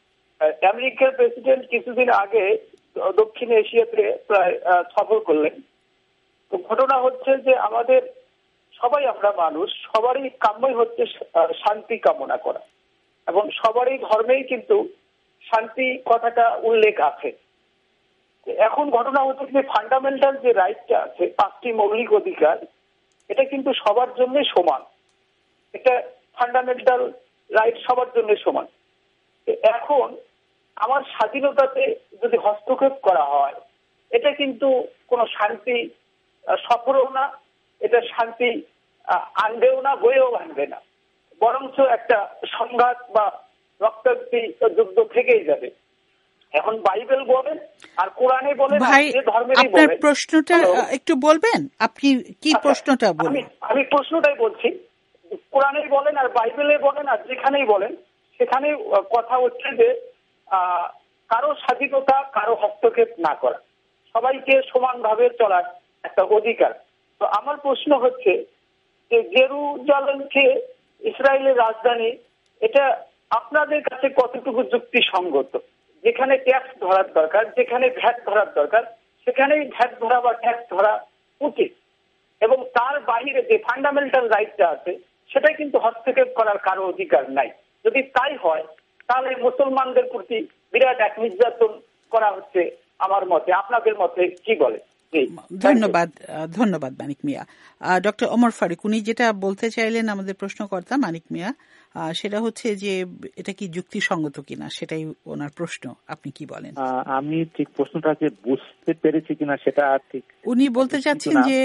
আমেরিকার প্রেসিডেন্ট কিছুদিন আগে দক্ষিণ এশিয়াতে প্রায় সফর করলেন। তো ঘটনা হচ্ছে যে আমাদের সবাই, আমরা মানুষ, সবারই কাম্যই হচ্ছে শান্তি কামনা করা, এবং সবারই ধর্মেই কিন্তু শান্তি কথাটা উল্লেখ আছে। এখন ঘটনা হচ্ছে যে ফান্ডামেন্টাল যে রাইটটা আছে, পাঁচটি মৌলিক অধিকার, এটা কিন্তু সবার জন্য সমান। এটা ফান্ডামেন্টাল রাইট সবার জন্য সমান। এখন আমার স্বাধীনতাতে যদি হস্তক্ষেপ করা হয়, এটা কিন্তু কোনো শান্তি সফরও না, এটা শান্তি আনবেও না, বয়েও আনবে না, বরঞ্চ একটা সংঘাত বা রক্তাক্তি যুদ্ধ থেকেই যাবে। এখন বাইবেল বলেন আর কোরআনে বলেন, যে ধর্মেরই বলেন। আপনার প্রশ্নটা একটু বলবেন, আপনি কি প্রশ্নটা বলেন? আমি প্রশ্নটাই বলছি। কোরআনেই বলেন আর বাইবেলে বলেন আর যেখানেই বলেন, সেখানেই কথা হচ্ছে যে কারো স্বাধীনতা, কারো হস্তক্ষেপ না করা, সবাইকে সমানভাবে চলার একটা অধিকার। তো আমার প্রশ্ন হচ্ছে যে জেরুজালেমকে ইসরায়েলের রাজধানী, এটা আপনাদের কাছে কতটুকু যুক্তিসঙ্গত? যেখানে ট্যাক্স ধরার দরকার, যেখানে ভ্যাট ধরার দরকার, সেখানেই ভ্যাট ধরা বা ট্যাক্স ধরা উচিত, এবং তার বাহিরে যে ফান্ডামেন্টাল রাইটটা আছে সেটাই কিন্তু হস্তক্ষেপ করার কারো অধিকার নাই। যদি তাই হয়, তাহলে মুসলমানদের প্রতি বিরাট এক নির্যাতন করা হচ্ছে আমার মতে। আপনাদের মতে কি বলে? ধন্যবাদ, ধন্যবাদ মানিক মিয়া। ডক্টর ওমর ফারুক, উনি যেটা বলতে চাইলেন আমাদের প্রশ্নকর্তা মানিক মিয়া, সেটা হচ্ছে যে এটা কি যুক্তিসঙ্গত কিনা, সেটাই ওনার প্রশ্ন। আপনি কি বলেন? আমি ঠিক প্রশ্নটা যে বুঝতে পেরেছি কিনা সেটা ঠিক। উনি বলতে চাচ্ছেন যে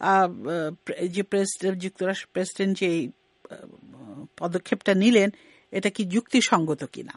যে প্রেসিডেন্ট, যুক্তরাষ্ট্র প্রেসিডেন্ট যে পদক্ষেপটা নিলেন, এটা কি যুক্তিসঙ্গত কিনা।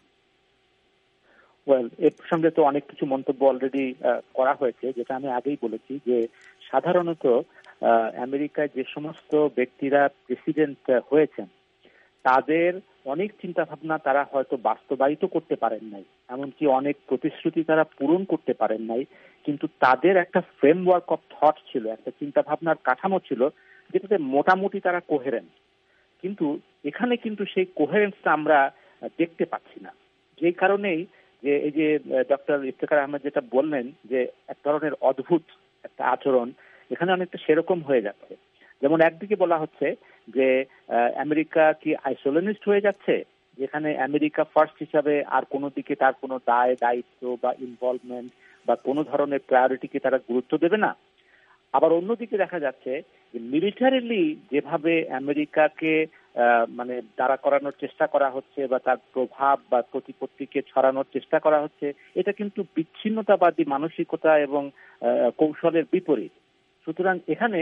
ওয়েল, এ প্রসঙ্গে তো অনেক কিছু মন্তব্য অলরেডি করা হয়েছে, যেটা আমি আগেই বলেছি যে সাধারণত আমেরিকায় যে সমস্ত ব্যক্তিরা প্রেসিডেন্ট হয়েছেন তাদের অনেক চিন্তা ভাবনা তারা হয়তো বাস্তবায়িত করতে পারেন নাই, এমনকি অনেক প্রতিশ্রুতি তারা পূরণ করতে পারেন নাই, কিন্তু তাদের একটা ফ্রেমওয়ার্ক অফ থট ছিল, একটা চিন্তা ভাবনার কাঠামো ছিল যেটাতে মোটামুটি তারা কোহেরেন্ট। কিন্তু এখানে কিন্তু সেই কোহেরেন্সটা আমরা দেখতে পাচ্ছি না, যে কারণেই যে এই যে ডক্টর ইফতেখার আহমেদ যেটা বললেন যে এক ধরনের অদ্ভুত একটা আচরণ এখানে অনেকটা সেরকম হয়ে যাচ্ছে। যেমন একদিকে বলা হচ্ছে যে আমেরিকা কি আইসোলেনিস্ট হয়ে যাচ্ছে, যেখানে আমেরিকা ফার্স্ট হিসাবে আর কোনো দিকে তার কোনো দায় দায়িত্ব বা ইনভলভমেন্ট বা কোনো ধরনের প্রায়োরিটিকে তারা গুরুত্ব দেবে না। আবার অন্যদিকে দেখা যাচ্ছে যে মিলিটারিলি যেভাবে আমেরিকাকে মানে দাঁড়া করানোর চেষ্টা করা হচ্ছে বা তার প্রভাব বা প্রতিপত্তিকে ছড়ানোর চেষ্টা করা হচ্ছে, এটা কিন্তু বিচ্ছিন্নতাবাদী মানসিকতা এবং কৌশলের বিপরীত। সুতরাং এখানে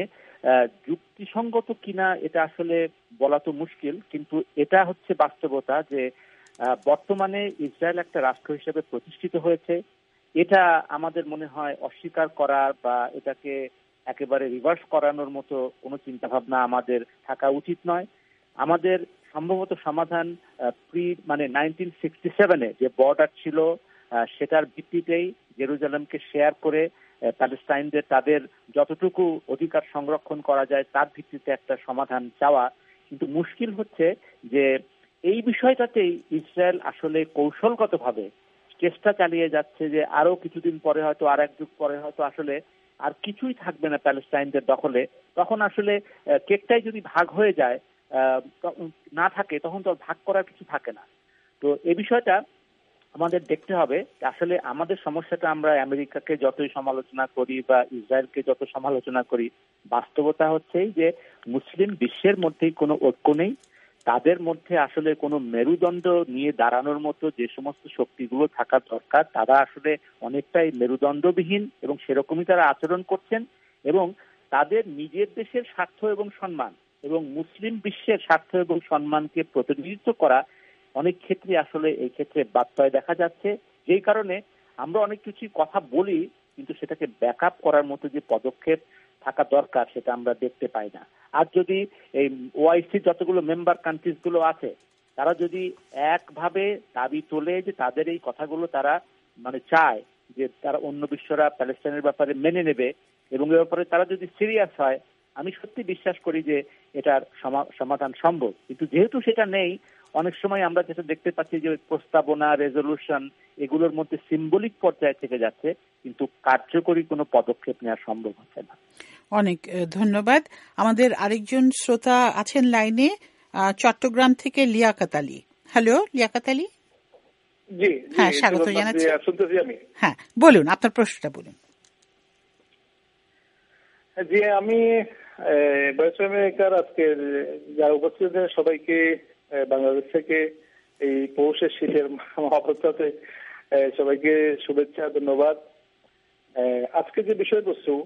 যুক্তিসঙ্গত কিনা এটা আসলে বলা তো মুশকিল, কিন্তু এটা হচ্ছে বাস্তবতা যে বর্তমানে ইসরায়েল একটা রাষ্ট্র হিসেবে প্রতিষ্ঠিত হয়েছে, এটা আমাদের মনে হয় অস্বীকার করার বা এটাকে একেবারে রিভার্স করানোর মতো কোনো চিন্তা ভাবনা আমাদের থাকা উচিত নয়। আমাদের সম্ভবত সমাধান প্রি মানে নাইনটিন সিক্সটি সেভেনে যে বর্ডার ছিল সেটার ভিত্তিতেই জেরুজালেমকে শেয়ার করে প্যালেস্টাইনদের তাদের যতটুকু অধিকার সংরক্ষণ করা যায় তার ভিত্তিতে একটা সমাধান চাওয়া। কিন্তু মুশকিল হচ্ছে যে এই বিষয়টাতেই ইসরায়েল আসলে কৌশলগতভাবে চেষ্টা চালিয়ে যাচ্ছে যে আরো কিছুদিন পরে হয়তো আর এক যুগ পরে হয়তো আসলে আর কিছুই থাকবে না প্যালেস্টাইনদের দখলে, তখন আসলে কেকটাই যদি ভাগ হয়ে যায় না থাকে তখন তো ভাগ করার কিছু থাকে না। তো এই বিষয়টা আমাদের দেখতে হবে আসলে আমাদের সমস্যাটা আমরা আমেরিকাকে যতই সমালোচনা করি বা ইসরায়েলকে যত সমালোচনা করি, বাস্তবতা হচ্ছে যে মুসলিম বিশ্বের মধ্যেই কোনো ঐক্য নেই। তাদের মধ্যে আসলে কোনো মেরুদণ্ড নিয়ে দাঁড়ানোর মতো যে সমস্ত শক্তিগুলো থাকা দরকার তারা আসলে অনেকটাই মেরুদণ্ডবিহীন এবং সেরকমই তারা আচরণ করছেন, এবং তাদের নিজের দেশের স্বার্থ এবং সম্মান এবং মুসলিম বিশ্বের স্বার্থ এবং সম্মানকে প্রতিনিধিত্ব করা অনেক ক্ষেত্রে আসলে এই ক্ষেত্রে বাস্তবে দেখা যাচ্ছে, যেই কারণে আমরা অনেক কিছুই কথা বলি কিন্তু সেটাকে ব্যাকআপ করার মতো যে পদক্ষেপ থাকা দরকার সেটা আমরা দেখতে পাই না। আর যদি এই ওআইসি যতগুলো মেম্বার কান্ট্রিজ গুলো আছে তারা যদি একভাবে দাবি তোলে যে তাদের এই কথাগুলো তারা মানে চায় যে তারা অন্য বিশ্বরা প্যালেস্টাইনের ব্যাপারে মেনে নেবে এবং এ ব্যাপারে তারা যদি সিরিয়াস হয়, আমি সত্যি বিশ্বাস করি যে এটার সমাধান সম্ভব। কিন্তু যেহেতু সেটা নেই, অনেক সময় আমরা যেটা দেখতে পাচ্ছি যে প্রস্তাবনা, রেজলিউশন এগুলোর মধ্যে সিম্বলিক পর্যায়ে থেকে যাচ্ছে, কিন্তু কার্যকরী কোনো পদক্ষেপ নেওয়া সম্ভব হচ্ছে না। অনেক ধন্যবাদ। আমাদের আরেকজন শ্রোতা আছেন লাইনে, চট্টগ্রাম থেকে লিয়াকত আলী। হ্যালো লিয়াকত আলী। জি, হ্যাঁ, স্বাগত জানাচ্ছি। শুনতেছি আমি। হ্যাঁ, বলুন আপনার প্রশ্নটা বলুন। জি, আমি ভয়েস অফ আমেরিকার আজকের যারা উপস্থিত সবাইকে বাংলাদেশ থেকে এই পৌষের শীতের অবস্থাতে সবাইকে শুভেচ্ছা, ধন্যবাদ। আজকে যে বিষয়বস্তু,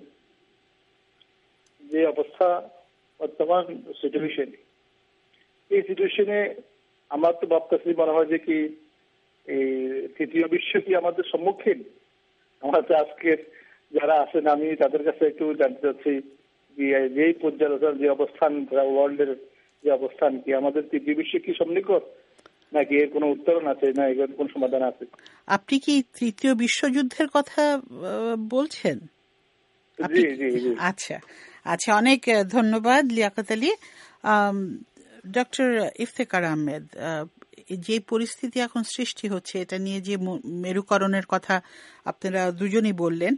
যে অবস্থা বর্তমান সিচুয়েশন, এই সিচুয়েশনে আমার তো ভাবতেছি মনে হয় যে কি এই তৃতীয় বিশ্ব কি আমাদের সম্মুখীন। আমার তো আজকের যারা আছেন আমি তাদের কাছে একটু জানতে চাচ্ছি যে পর্যালোচনার যে অবস্থান, ওয়ার্ল্ডের যে অবস্থান, কি আমাদের তৃতীয় বিশ্ব কি সন্নিকট নাকি এর কোনো উত্তরণ আছে, না এর কোন সমাধান আছে? আপনি কি তৃতীয় বিশ্বযুদ্ধের কথা বলছেন? জি জি জি। আচ্ছা আচ্ছা, অনেক ধন্যবাদ লিয়াকত আলী। ডক্টর ইফতেখার আহমেদ, যে পরিস্থিতি এখন সৃষ্টি হচ্ছে এটা নিয়ে যে মেরুকরণের কথা আপনারা দুজনই বললেন,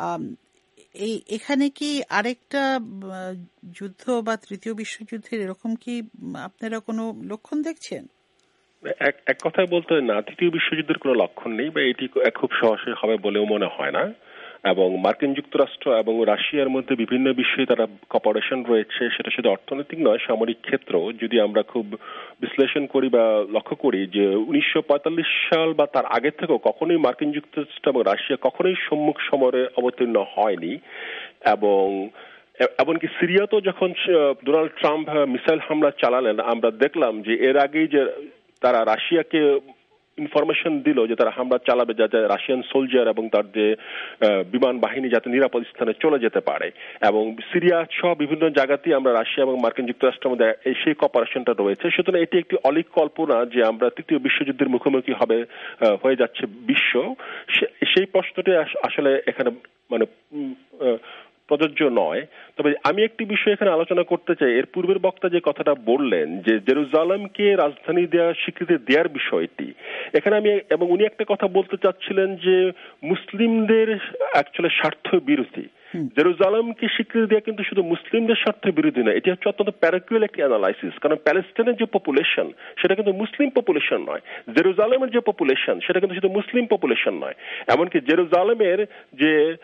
এই এখানে কি আরেকটা যুদ্ধ বা তৃতীয় বিশ্বযুদ্ধের এরকম কি আপনারা কোনো লক্ষণ দেখছেন? এক কথায় বলতে না, তৃতীয় বিশ্বযুদ্ধের কোনো লক্ষণ নেই বা এটি খুব সহজে হবে বলেও মনে হয় না। এবং মার্কিন যুক্তরাষ্ট্র এবং রাশিয়ার মধ্যে বিভিন্ন বিষয়ে তারা কপারেশন রয়েছে, সেটা শুধু অর্থনৈতিক নয়, সামরিক ক্ষেত্র। যদি আমরা খুব বিশ্লেষণ করি বা লক্ষ্য করি যে উনিশশো পঁয়তাল্লিশ সাল বা তার আগে থেকেও কখনোই মার্কিন যুক্তরাষ্ট্র এবং রাশিয়া কখনোই সম্মুখ সমরে অবতীর্ণ হয়নি। এবং এমনকি সিরিয়াতেও যখন ডোনাল্ড ট্রাম্প মিসাইল হামলা চালালেন, আমরা দেখলাম যে এর আগেই যে তারা রাশিয়াকে ইনফরমেশন দিল যে তারা হামলা চালাবে যাতে রাশিয়ান সোলজার এবং তার যে বিমান বাহিনী যাতে নিরাপদ স্থানে চলে যেতে পারে। এবং সিরিয়া সহ বিভিন্ন জায়গাতেই আমরা রাশিয়া এবং মার্কিন যুক্তরাষ্ট্রের মধ্যে সেই কপারেশনটা রয়েছে। সুতরাং এটি একটি অলিক কল্পনা যে আমরা তৃতীয় বিশ্বযুদ্ধের মুখোমুখি হবে হয়ে যাচ্ছে বিশ্ব। সেই প্রশ্নটি আসলে এখানে মানে প্রযোজ্য নয়। তবে আমি একটি বিষয় এখানে আলোচনা করতে চাই। এর পূর্বের বক্তা যে কথাটা বললেন যে জেরুজালেমকে রাজধানী দেওয়ার স্বীকৃতি দেওয়ার বিষয়টি, এখানে আমি এবং উনি একটা কথা বলতে চাচ্ছিলেন যে মুসলিমদের অ্যাকচুয়ালি স্বার্থ বিরোধী। জেরুজালেমকে স্বীকৃতি দেওয়া কিন্তু শুধু মুসলিমদের স্বার্থ বিরোধী নয়, এটি হচ্ছে অত্যন্ত প্যারাকুয়াল একটি অ্যানালাইসিস। কারণ প্যালেস্টাইনের যে পপুলেশন সেটা কিন্তু মুসলিম পপুলেশন নয়, জেরুজালেমের যে পপুলেশন সেটা কিন্তু শুধু মুসলিম পপুলেশন নয়। এমনকি জেরুজালেমের যে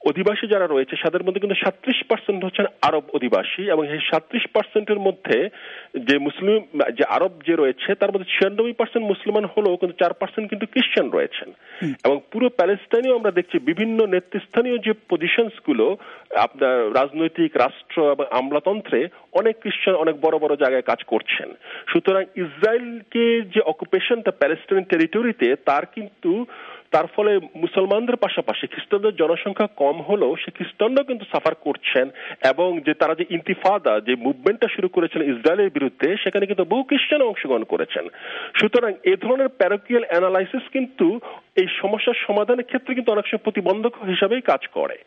অধিবাসী যারা রয়েছে তাদের মধ্যে কিন্তু সাতত্রিশ পার্সেন্ট হচ্ছেন আরব অধিবাসী, এবং এই সাতত্রিশ পার্সেন্টের মধ্যে যে মুসলিম যে আরব যে রয়েছে তার মধ্যে ছিয়ানব্বই পার্সেন্ট মুসলমান হলেও কিন্তু চার পার্সেন্ট কিন্তু খ্রিস্টান রয়েছেন। এবং পুরো প্যালেস্টাইনেও আমরা দেখছি বিভিন্ন নেতৃস্থানীয় যে পজিশনস গুলো আপনার রাজনৈতিক রাষ্ট্র এবং আমলাতন্ত্রে অনেক খ্রিস্টান অনেক বড় বড় জায়গায় কাজ করছেন। সুতরাং ইসরায়েলকে যে অকুপেশনটা প্যালেস্টাইন টেরিটরিতে তার কিন্তু তার ফলে মুসলমানদের পাশাপাশি খ্রিস্টানদের জনসংখ্যা কম হলেও সে খ্রিস্টানরাও কিন্তু সাফার করছেন, এবং যে তারা যে ইন্তিফাদা যে মুভমেন্টটা শুরু করেছেন ইসরায়েলের বিরুদ্ধে সেখানে কিন্তু বহু খ্রিস্টান অংশগ্রহণ করেছেন। সুতরাং এ ধরনের প্যারোকিয়াল অ্যানালাইসিস কিন্তু এই সমস্যার সমাধানের ক্ষেত্রে কিন্তু অনেক সময় প্রতিবন্ধক হিসাবেই কাজ করে।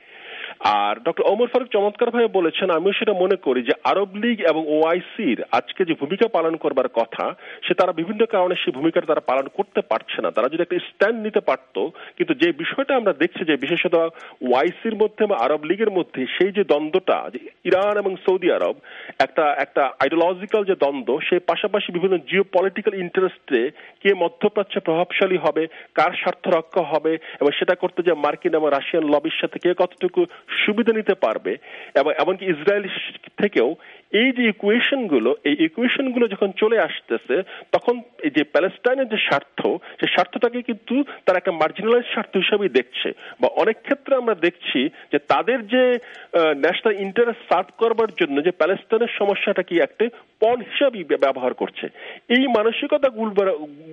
আর ডক্টর ওমর ফারুক চমৎকার ভাবে বলেছেন, আমিও সেটা মনে করি যে আরব লীগ এবং ওআইসির আজকে যে ভূমিকা পালন করবার কথা সে তারা বিভিন্ন কারণে সেই ভূমিকাটা তারা পালন করতে পারছে না। তারা যদি একটা স্ট্যান্ড নিতে পারত, কিন্তু যে বিষয়টা আমরা দেখছি যে বিশেষত ওআইসির মধ্যে বা আরব লীগের মধ্যে সেই যে দ্বন্দ্বটা, যে ইরান এবং সৌদি আরব একটা একটা আইডিওলজিক্যাল যে দ্বন্দ্ব, সেই পাশাপাশি বিভিন্ন জিও পলিটিক্যাল ইন্টারেস্টে কে মধ্যপ্রাচ্যে প্রভাবশালী হবে, কার স্বার্থ রক্ষা হবে, এবং সেটা করতে যে মার্কিন এবং রাশিয়ান লবির সাথে কে কতটুকু সুবিধা নিতে পারবে, এবং এমনকি ইসরায়েল থেকেও এই যে ইকুয়েশন গুলো এই ইকুয়েশন গুলো যখন চলে আসতেছে তখন এই যে প্যালেস্টাইনের যে স্বার্থ সেই স্বার্থটাকে কিন্তু তারা একটা মার্জিনালাইজ স্বার্থ হিসেবেই দেখছে, বা অনেক ক্ষেত্রে আমরা দেখছি যে তাদের যে ন্যাশনাল ইন্টারেস্ট সার্ভ করবার জন্য যে প্যালেস্টাইনের সমস্যাটা কি একটা পণ হিসাবেই ব্যবহার করছে। এই মানসিকতা গুলবার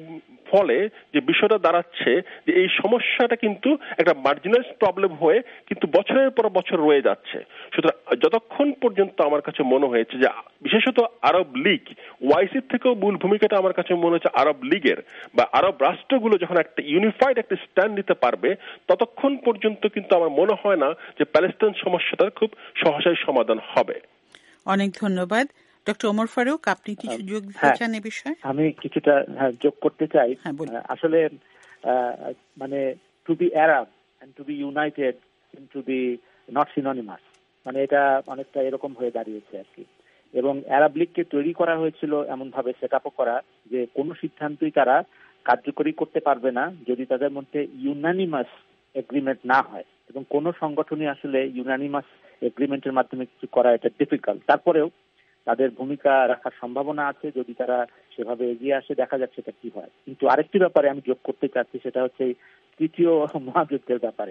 ফলে যে বিষয়টা দাঁড়াচ্ছে যে এই সমস্যাটা কিন্তু একটা মার্জিনালাইজ প্রবলেম হয়ে কিন্তু বছরের পর বছর রয়ে যাচ্ছে। সুতরাং যতক্ষণ পর্যন্ত আমার কাছে মনে হয়েছে যে বিশেষত আরব লীগ ওয়াইসির থেকেও মূল ভূমিকাটা আমার কাছে মনে হচ্ছে আরব লীগের বা আরব রাষ্ট্রগুলো যখন একটা ইউনিফাইড একটা স্ট্যান্ড নিতে পারবে ততক্ষণ পর্যন্ত কিন্তু আমার মনে হয় না যে প্যালেস্টাইন সমস্যাটার খুব সহজেই সমাধান হবে। অনেক ধন্যবাদ। ডক্টর ওমর ফারুক, আপনি কিছু যোগ দিতে চান এই বিষয়ে? আমি কিছুটা যোগ করতে চাই। আসলে মানে to be Arab and to be united to be not synonymous, মানে এটা অনেকটা এরকম হয়ে দাঁড়িয়েছে আর কি। এবং আরব লীগকে তৈরি করা হয়েছিল এমন ভাবে সেট আপ করা যে কোনো সিদ্ধান্তই তারা কার্যকরী করতে পারবে না যদি তাদের মধ্যে ইউনানিমাস এগ্রিমেন্ট না হয়, এবং কোনো সংগঠনই আসলে ইউনানিমাস এগ্রিমেন্টের মাধ্যমে কিছু করা এটা ডিফিকাল্ট। তারপরেও তাদের ভূমিকা রাখার সম্ভাবনা আছে যদি তারা সেভাবে এগিয়ে আসে, দেখা যাচ্ছে এটা কি হয়। কিন্তু আরেকটি ব্যাপারে আমি যোগ করতে চাচ্ছি, সেটা হচ্ছে তৃতীয় মহাযুদ্ধের ব্যাপারে।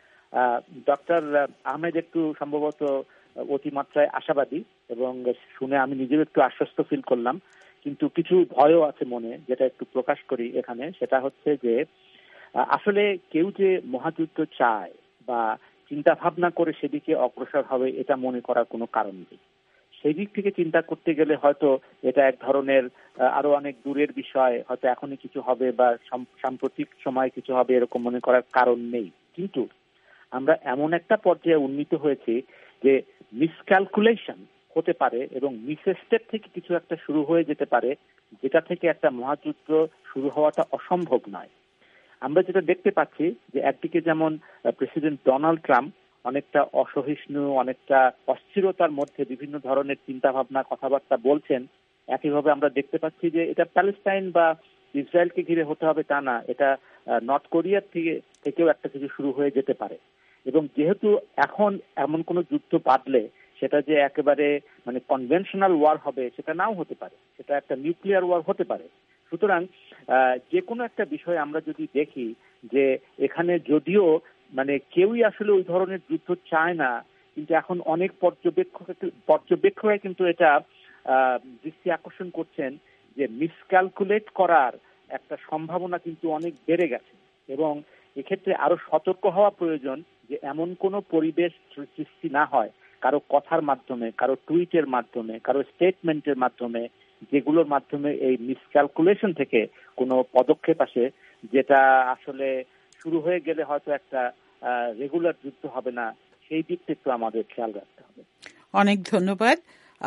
ডক্টর আহমেদ একটু সম্ভবত অতিমাত্রায় আশাবাদী, এবং শুনে আমি নিজেও একটু আশ্বস্ত ফিল করলাম, কিন্তু কিছু ভয়ও আছে মনে, যেটা একটু প্রকাশ করি এখানে। সেটা হচ্ছে যে আসলে কেউ যে মহাযুদ্ধ চায় বা চিন্তা ভাবনা করে সেদিকে অগ্রসর হবে এটা মনে করার কোনো কারণ নেই। সেই দিক থেকে চিন্তা করতে গেলে হয়তো এটা এক ধরনের আরো অনেক দূরের বিষয়, হয়তো এখনই কিছু হবে বা সাম্প্রতিক সময় কিছু হবে এরকম মনে করার কারণ নেই। কিন্তু আমরা এমন একটা পর্যায়ে উন্নীত হয়েছি যে মিসক্যালকুলেশন হতে পারে এবং মিসস্টেপ থেকে কিছু একটা শুরু হয়ে যেতে পারে, যেটা থেকে একটা মহাযুদ্ধ শুরু হওয়াটা অসম্ভব নয়। আমরা যেটা দেখতে পাচ্ছি যে একদিকে যেমন প্রেসিডেন্ট ডোনাল্ড ট্রাম্প অনেকটা অসহিষ্ণু, অনেকটা অস্থিরতার মধ্যে বিভিন্ন ধরনের চিন্তা ভাবনা কথাবার্তা বলছেন, একইভাবে আমরা দেখতে পাচ্ছি যে এটা প্যালেস্টাইন বা ইসরায়েলকে ঘিরে হতে হবে তা না, এটা নর্থ কোরিয়ার থেকে থেকেও একটা কিছু শুরু হয়ে যেতে পারে। এবং যেহেতু এখন এমন কোনো যুদ্ধ বাঁধলে সেটা যে একেবারে মানে কনভেনশনাল ওয়ার হবে সেটা নাও হতে পারে, সেটা একটা নিউক্লিয়ার ওয়ার হতে পারে। সুতরাং যে কোনো একটা বিষয় আমরা যদি দেখি যে এখানে যদিও মানে কেউই আসলে ওই ধরনের যুদ্ধ চায় না, কিন্তু এখন অনেক পর্যবেক্ষক পর্যবেক্ষকরা কিন্তু এটা দৃষ্টি আকর্ষণ করছেন যে মিসক্যালকুলেট করার একটা সম্ভাবনা কিন্তু অনেক বেড়ে গেছে, এবং এক্ষেত্রে আরো সতর্ক হওয়া প্রয়োজন যে এমন কোনো পরিবেশ সৃষ্টি না হয় কারো কথার মাধ্যমে, কারো টুইটের মাধ্যমে, কারো স্টেটমেন্টের মাধ্যমে, যেগুলোর মাধ্যমে এই মিসক্যালকুলেশন থেকে কোনো পদক্ষেপ আসে যেটা আসলে শুরু হয়ে গেলে হয়তো একটা রেগুলার যুদ্ধ হবে না। সেই দিকটা একটু আমাদের খেয়াল রাখতে হবে। অনেক ধন্যবাদ।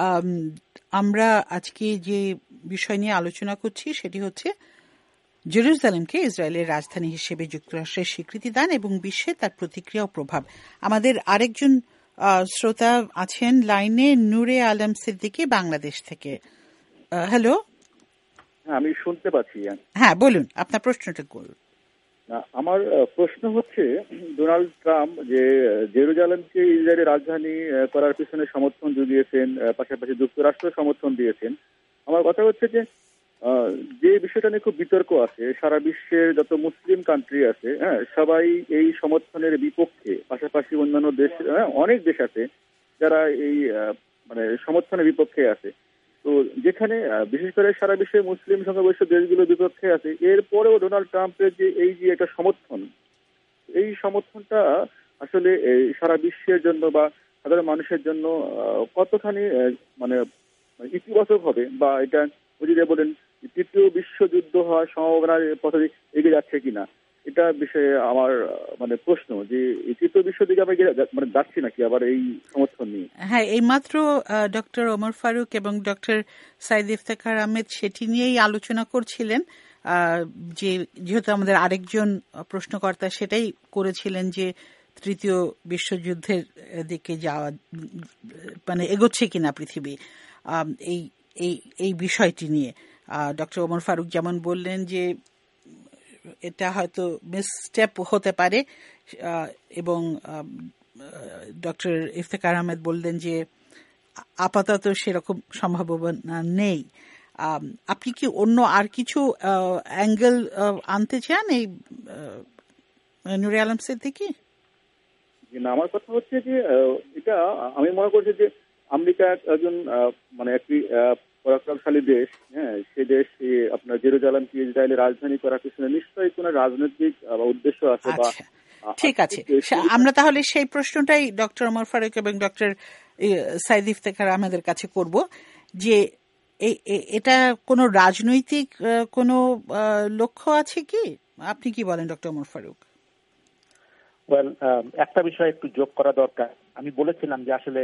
আমরা আজকে যে বিষয় নিয়ে আলোচনা করছি সেটি হচ্ছে জেরুজালেমকে ইসরায়েলের রাজধানী হিসেবে যুক্তরাষ্ট্রের স্বীকৃতি দান এবং বিশ্বে তার প্রতিক্রিয়া ও প্রভাব। আমাদের আরেকজন শ্রোতা আছেন লাইনে, নূরে আলম সিদ্দিকী, বাংলাদেশ থেকে। হ্যালো, আমি শুনতে পাচ্ছি। হ্যাঁ বলুন, আপনার প্রশ্নটা করুন। আমার প্রশ্ন হচ্ছে, ডোনাল্ড ট্রাম্প যে জেরুজালেমকে ইসরায়েলের রাজধানী করার পিছনে সমর্থন জুগিয়েছেন, পাশাপাশি যুক্তরাষ্ট্র সমর্থন দিয়েছেন। আমার কথা হচ্ছে যে যে বিষয়টা নিয়ে খুব বিতর্ক আছে, সারা বিশ্বের যত মুসলিম কান্ট্রি আছে, হ্যাঁ, সবাই এই সমর্থনের বিপক্ষে। পাশাপাশি অন্যান্য দেশ, হ্যাঁ, অনেক দেশ আছে যারা এই মানে সমর্থনের বিপক্ষে আছে। তো যেখানে বিশেষ করে সারা বিশ্বের মুসলিম সংখ্যাগরিষ্ঠ দেশগুলোর বিপক্ষে আছে, এরপরেও ডোনাল্ড ট্রাম্পের যে এই যে একটা সমর্থন, এই সমর্থনটা আসলে সারা বিশ্বের জন্য বা সাধারণ মানুষের জন্য কতখানি মানে ইতিবাচক হবে, বা এটা যদি বলেন তৃতীয় বিশ্বযুদ্ধ হওয়ার সম্ভাবনার পথে এগিয়ে যাচ্ছে কিনা, এটা বিষয়ে আমার মানে প্রশ্ন যে তৃতীয় বিশ্ব দিকে আমরা মানে যাচ্ছি নাকি আবার এই সমর্থন নিয়ে। হ্যাঁ, এই মাত্র ডক্টর ওমর ফারুক এবং ডক্টর সাইদ ইফতেখার আহমেদ সেটি নিয়েই আলোচনা করছিলেন, যে যেহেতু আমাদের আরেকজন প্রশ্নকর্তা সেটাই করেছিলেন যে তৃতীয় বিশ্বযুদ্ধের দিকে যাওয়া মানে এগোচ্ছে কিনা পৃথিবী, এই এই এই বিষয়টি নিয়ে ডক্টর ওমর ফারুক যেমন বললেন যে এটা হয়তো মিসস্টেপ হতে পারে, এবং ডক্টর ইফতেখার আহমেদ বললেন যে আপাতত সেরকম সম্ভাবনা নেই। আপনি কি অন্য আর কিছু অ্যাঙ্গেল আনতে চান এই নূরে আলম সিদ্দিকী? না, আমার কথা হচ্ছে যে এটা আমি মনে করছি যে আমেরিকা একজন মানে একটি পরাক্রমশালী দেশ, হ্যাঁ, সে দেশ আপনার জেরুজালেমকে ইসরায়েলের রাজধানী করার পিছনে নিশ্চয়ই কোনো রাজনৈতিক উদ্দেশ্য আছে। বা ঠিক আছে, আমরা তাহলে সেই প্রশ্নটাই ডক্টর ওমর ফারুক এবং ডক্টর সাইদ ইফতেখার আহমেদের কাছে করব যে এটা কোনো রাজনৈতিক কোনো লক্ষ্য আছে কি? আপনি কি বলেন ডক্টর ওমর ফারুক? ওয়েল, একটা বিষয় একটু যোগ করা দরকার। আমি বলেছিলাম যে আসলে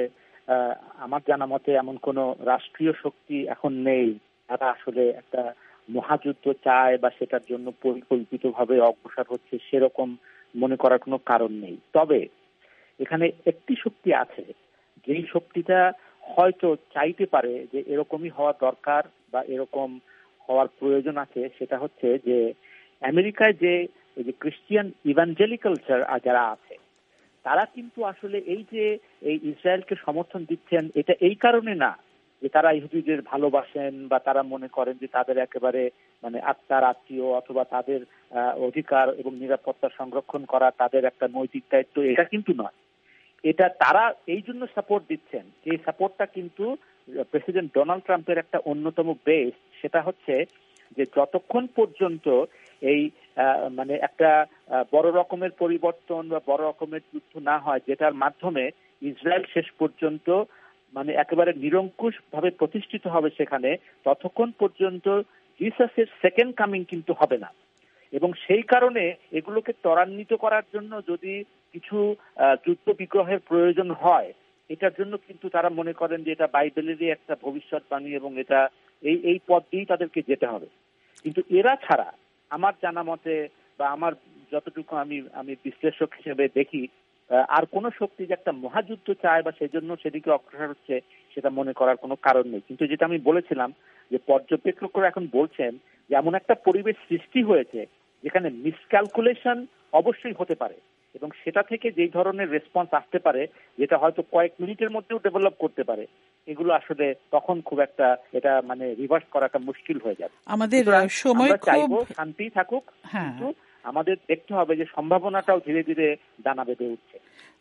আমার জানা মতে এমন কোন রাষ্ট্রীয় শক্তি এখন নেই তারা আসলে একটা মহাযুদ্ধ চায় বা সেটার জন্য পরিকল্পিতভাবে অগ্রসর হচ্ছে, সেরকম মনে করার কোনো কারণ নেই। তবে এখানে একটি শক্তি আছে, যেই শক্তিটা হয়তো চাইতে পারে যে এরকমই হওয়া দরকার বা এরকম হওয়ার প্রয়োজন আছে। সেটা হচ্ছে যে আমেরিকায় যে ক্রিশ্চিয়ান ইভাঞ্জেলিক্যাল যারা আছে তারা কিন্তু আসলে এই যে এই ইসরায়েলকে সমর্থন দিচ্ছেন, এটা এই কারণে না যে তারা ইহুদিদের ভালোবাসেন বা তারা মনে করেন যে তাদের একেবারে মানে আত্মার আত্মীয় অথবা তাদের অধিকার এবং নিরাপত্তা সংরক্ষণ করা তাদের একটা নৈতিক দায়িত্ব, এটা কিন্তু নয়। এটা তারা এই জন্য সাপোর্ট দিচ্ছেন, এই সাপোর্টটা কিন্তু প্রেসিডেন্ট ডোনাল্ড ট্রাম্পের একটা অন্যতম বেস। সেটা হচ্ছে যে যতক্ষণ পর্যন্ত এই মানে একটা বড় রকমের পরিবর্তন বা বড় রকমের যুদ্ধ না হয়, যেটার মাধ্যমে ইসরায়েল শেষ পর্যন্ত মানে একেবারে নিরঙ্কুশ ভাবে প্রতিষ্ঠিত হবে সেখানে, ততক্ষণ পর্যন্ত জিসাসের সেকেন্ড কামিং কিন্তু হবে না। এবং সেই কারণে এগুলোকে ত্বরান্বিত করার জন্য যদি কিছু যুদ্ধ বিগ্রহের প্রয়োজন হয়, এটার জন্য কিন্তু তারা মনে করেন যে এটা বাইবেলেরই একটা ভবিষ্যৎবাণী এবং এটা এই এই পথ দিয়েই তাদেরকে যেতে হবে। কিন্তু এরা ছাড়া আমার জানা মতে বা আমার যতটুকু আমি আমি বিশ্লেষক হিসেবে দেখি, আর কোন শক্তি যে একটা মহাযুদ্ধ চায় বা সেই জন্য সেদিকে অগ্রসর হচ্ছে সেটা মনে করার কোনো কারণ নেই। কিন্তু যেটা আমি বলেছিলাম যে পর্যবেক্ষকরা এখন বলছেন যে এমন একটা পরিবেশ সৃষ্টি হয়েছে যেখানে মিসক্যালকুলেশন অবশ্যই হতে পারে এবং সেটা থেকে যেই ধরনের রেসপন্স আসতে পারে যেটা হয়তো কয়েক মিনিটের মধ্যেও ডেভেলপ করতে পারে, এগুলো আসলে তখন খুব একটা এটা মানে রিভার্স করাটা মুশকিল হয়ে যাবে। আমাদের সময় খুব শান্তি থাকুক, কিন্তু আমাদের দেখতে হবে যে সম্ভাবনাটাও ধীরে ধীরে দানা বেঁধে উঠছে।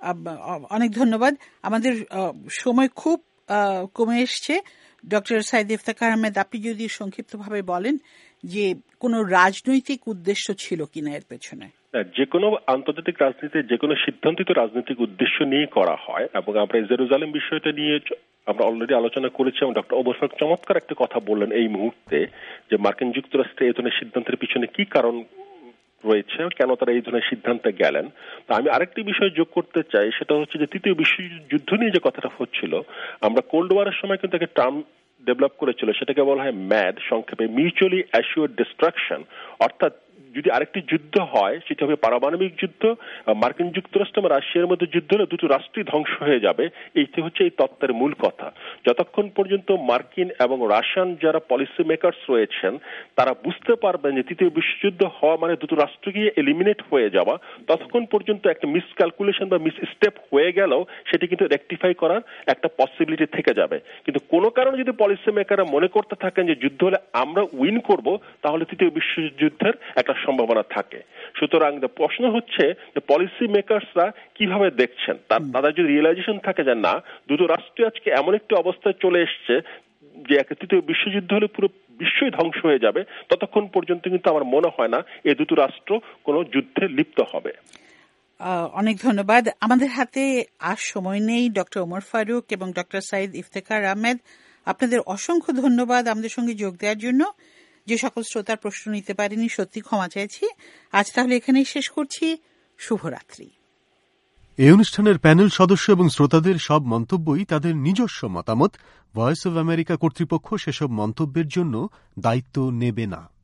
অনেক ধন্যবাদ। আমাদের সময় খুব কমে এসছে। ডক্টর সাইদ ইফতেখার আহমেদ, আপনি যদি সংক্ষিপ্তভাবে বলেন যে কোনো রাজনৈতিক উদ্দেশ্য ছিল কিনা এর পেছনে? যে কোনো আন্তর্জাতিক রাজনীতিতে যে কোনো সিদ্ধান্ত তো রাজনৈতিক উদ্দেশ্য নিয়ে করা হয়, এবং আমরা জেরুজালেম বিষয়টা নিয়ে আমরা অলরেডি আলোচনা করেছি এবং ডক্টর ওমর ফারুক চমৎকার একটা কথা বললেন এই মুহূর্তে যে মার্কিন যুক্তরাষ্ট্রে এই ধরনের সিদ্ধান্তের পিছনে কি কারণ রয়েছে, কেন তারা এই ধরনের সিদ্ধান্তে গেলেন। তো আমি আরেকটি বিষয় যোগ করতে চাই, সেটা হচ্ছে যে তৃতীয় বিশ্বযুদ্ধ নিয়ে যে কথাটা হচ্ছিল, আমরা কোল্ড ওয়ারের সময় কিন্তু একটা টার্ম ডেভেলপ করেছিল, সেটাকে বলা হয় ম্যাড, সংক্ষেপে মিউচুয়ালি অ্যাসিওর্ড ডিস্ট্রাকশন। অর্থাৎ যদি আরেকটি যুদ্ধ হয় সেটা হবে পারমাণবিক যুদ্ধ, মার্কিন যুক্তরাষ্ট্র এবং রাশিয়ার মধ্যে যুদ্ধ হলে দুটো রাষ্ট্রই ধ্বংস হয়ে যাবে। এইটি হচ্ছে এই তত্ত্বের মূল কথা। যতক্ষণ পর্যন্ত মার্কিন এবং রাশিয়ান যারা পলিসি মেকার্স রয়েছেন তারা বুঝতে পারবেন যে তৃতীয় বিশ্বযুদ্ধ হওয়া মানে দুটো রাষ্ট্রকে এলিমিনেট হয়ে যাওয়া, ততক্ষণ পর্যন্ত একটা মিস ক্যালকুলেশন বা মিস স্টেপ হয়ে গেলেও সেটি কিন্তু রেকটিফাই করার একটা পসিবিলিটি থেকে যাবে। কিন্তু কোনো কারণে যদি পলিসি মেকাররা মনে করতে থাকেন যে যুদ্ধ হলে আমরা উইন করব, তাহলে তৃতীয় বিশ্বযুদ্ধের একটা সম্ভাবনা থাকে। সুতরাং প্রশ্ন হচ্ছে যে পলিসি মেকারসরা কিভাবে দেখছেন। তাদের যদি রিয়েলাইজেশন থাকে যে না, দুটো রাষ্ট্র আজকে এমন একটি অবস্থায় চলে এসছে যে একটা তৃতীয় বিশ্বযুদ্ধ হলে পুরো বিশ্বই ধ্বংস হয়ে যাবে, ততক্ষণ পর্যন্ত কিন্তু আমার মনে হয় না এই দুটো রাষ্ট্র কোনো যুদ্ধে লিপ্ত হবে। অনেক ধন্যবাদ। আমাদের হাতে আর সময় নেই। ডক্টর ওমর ফারুক এবং ডক্টর সাইদ ইফতেখার আহমেদ, আপনাদের অসংখ্য ধন্যবাদ আমাদের সঙ্গে যোগ দেওয়ার জন্য। যে সকল শ্রোতার প্রশ্ন নিতে পারেনি সত্যি ক্ষমা চাইছি। আজ তাহলে এখানেই শেষ করছি। শুভরাত্রি। এই অনুষ্ঠানের প্যানেল সদস্য এবং শ্রোতাদের সব মন্তব্যই তাদের নিজস্ব মতামত। ভয়েস অব আমেরিকা কর্তৃপক্ষ সেসব মন্তব্যের জন্য দায়িত্ব নেবে না।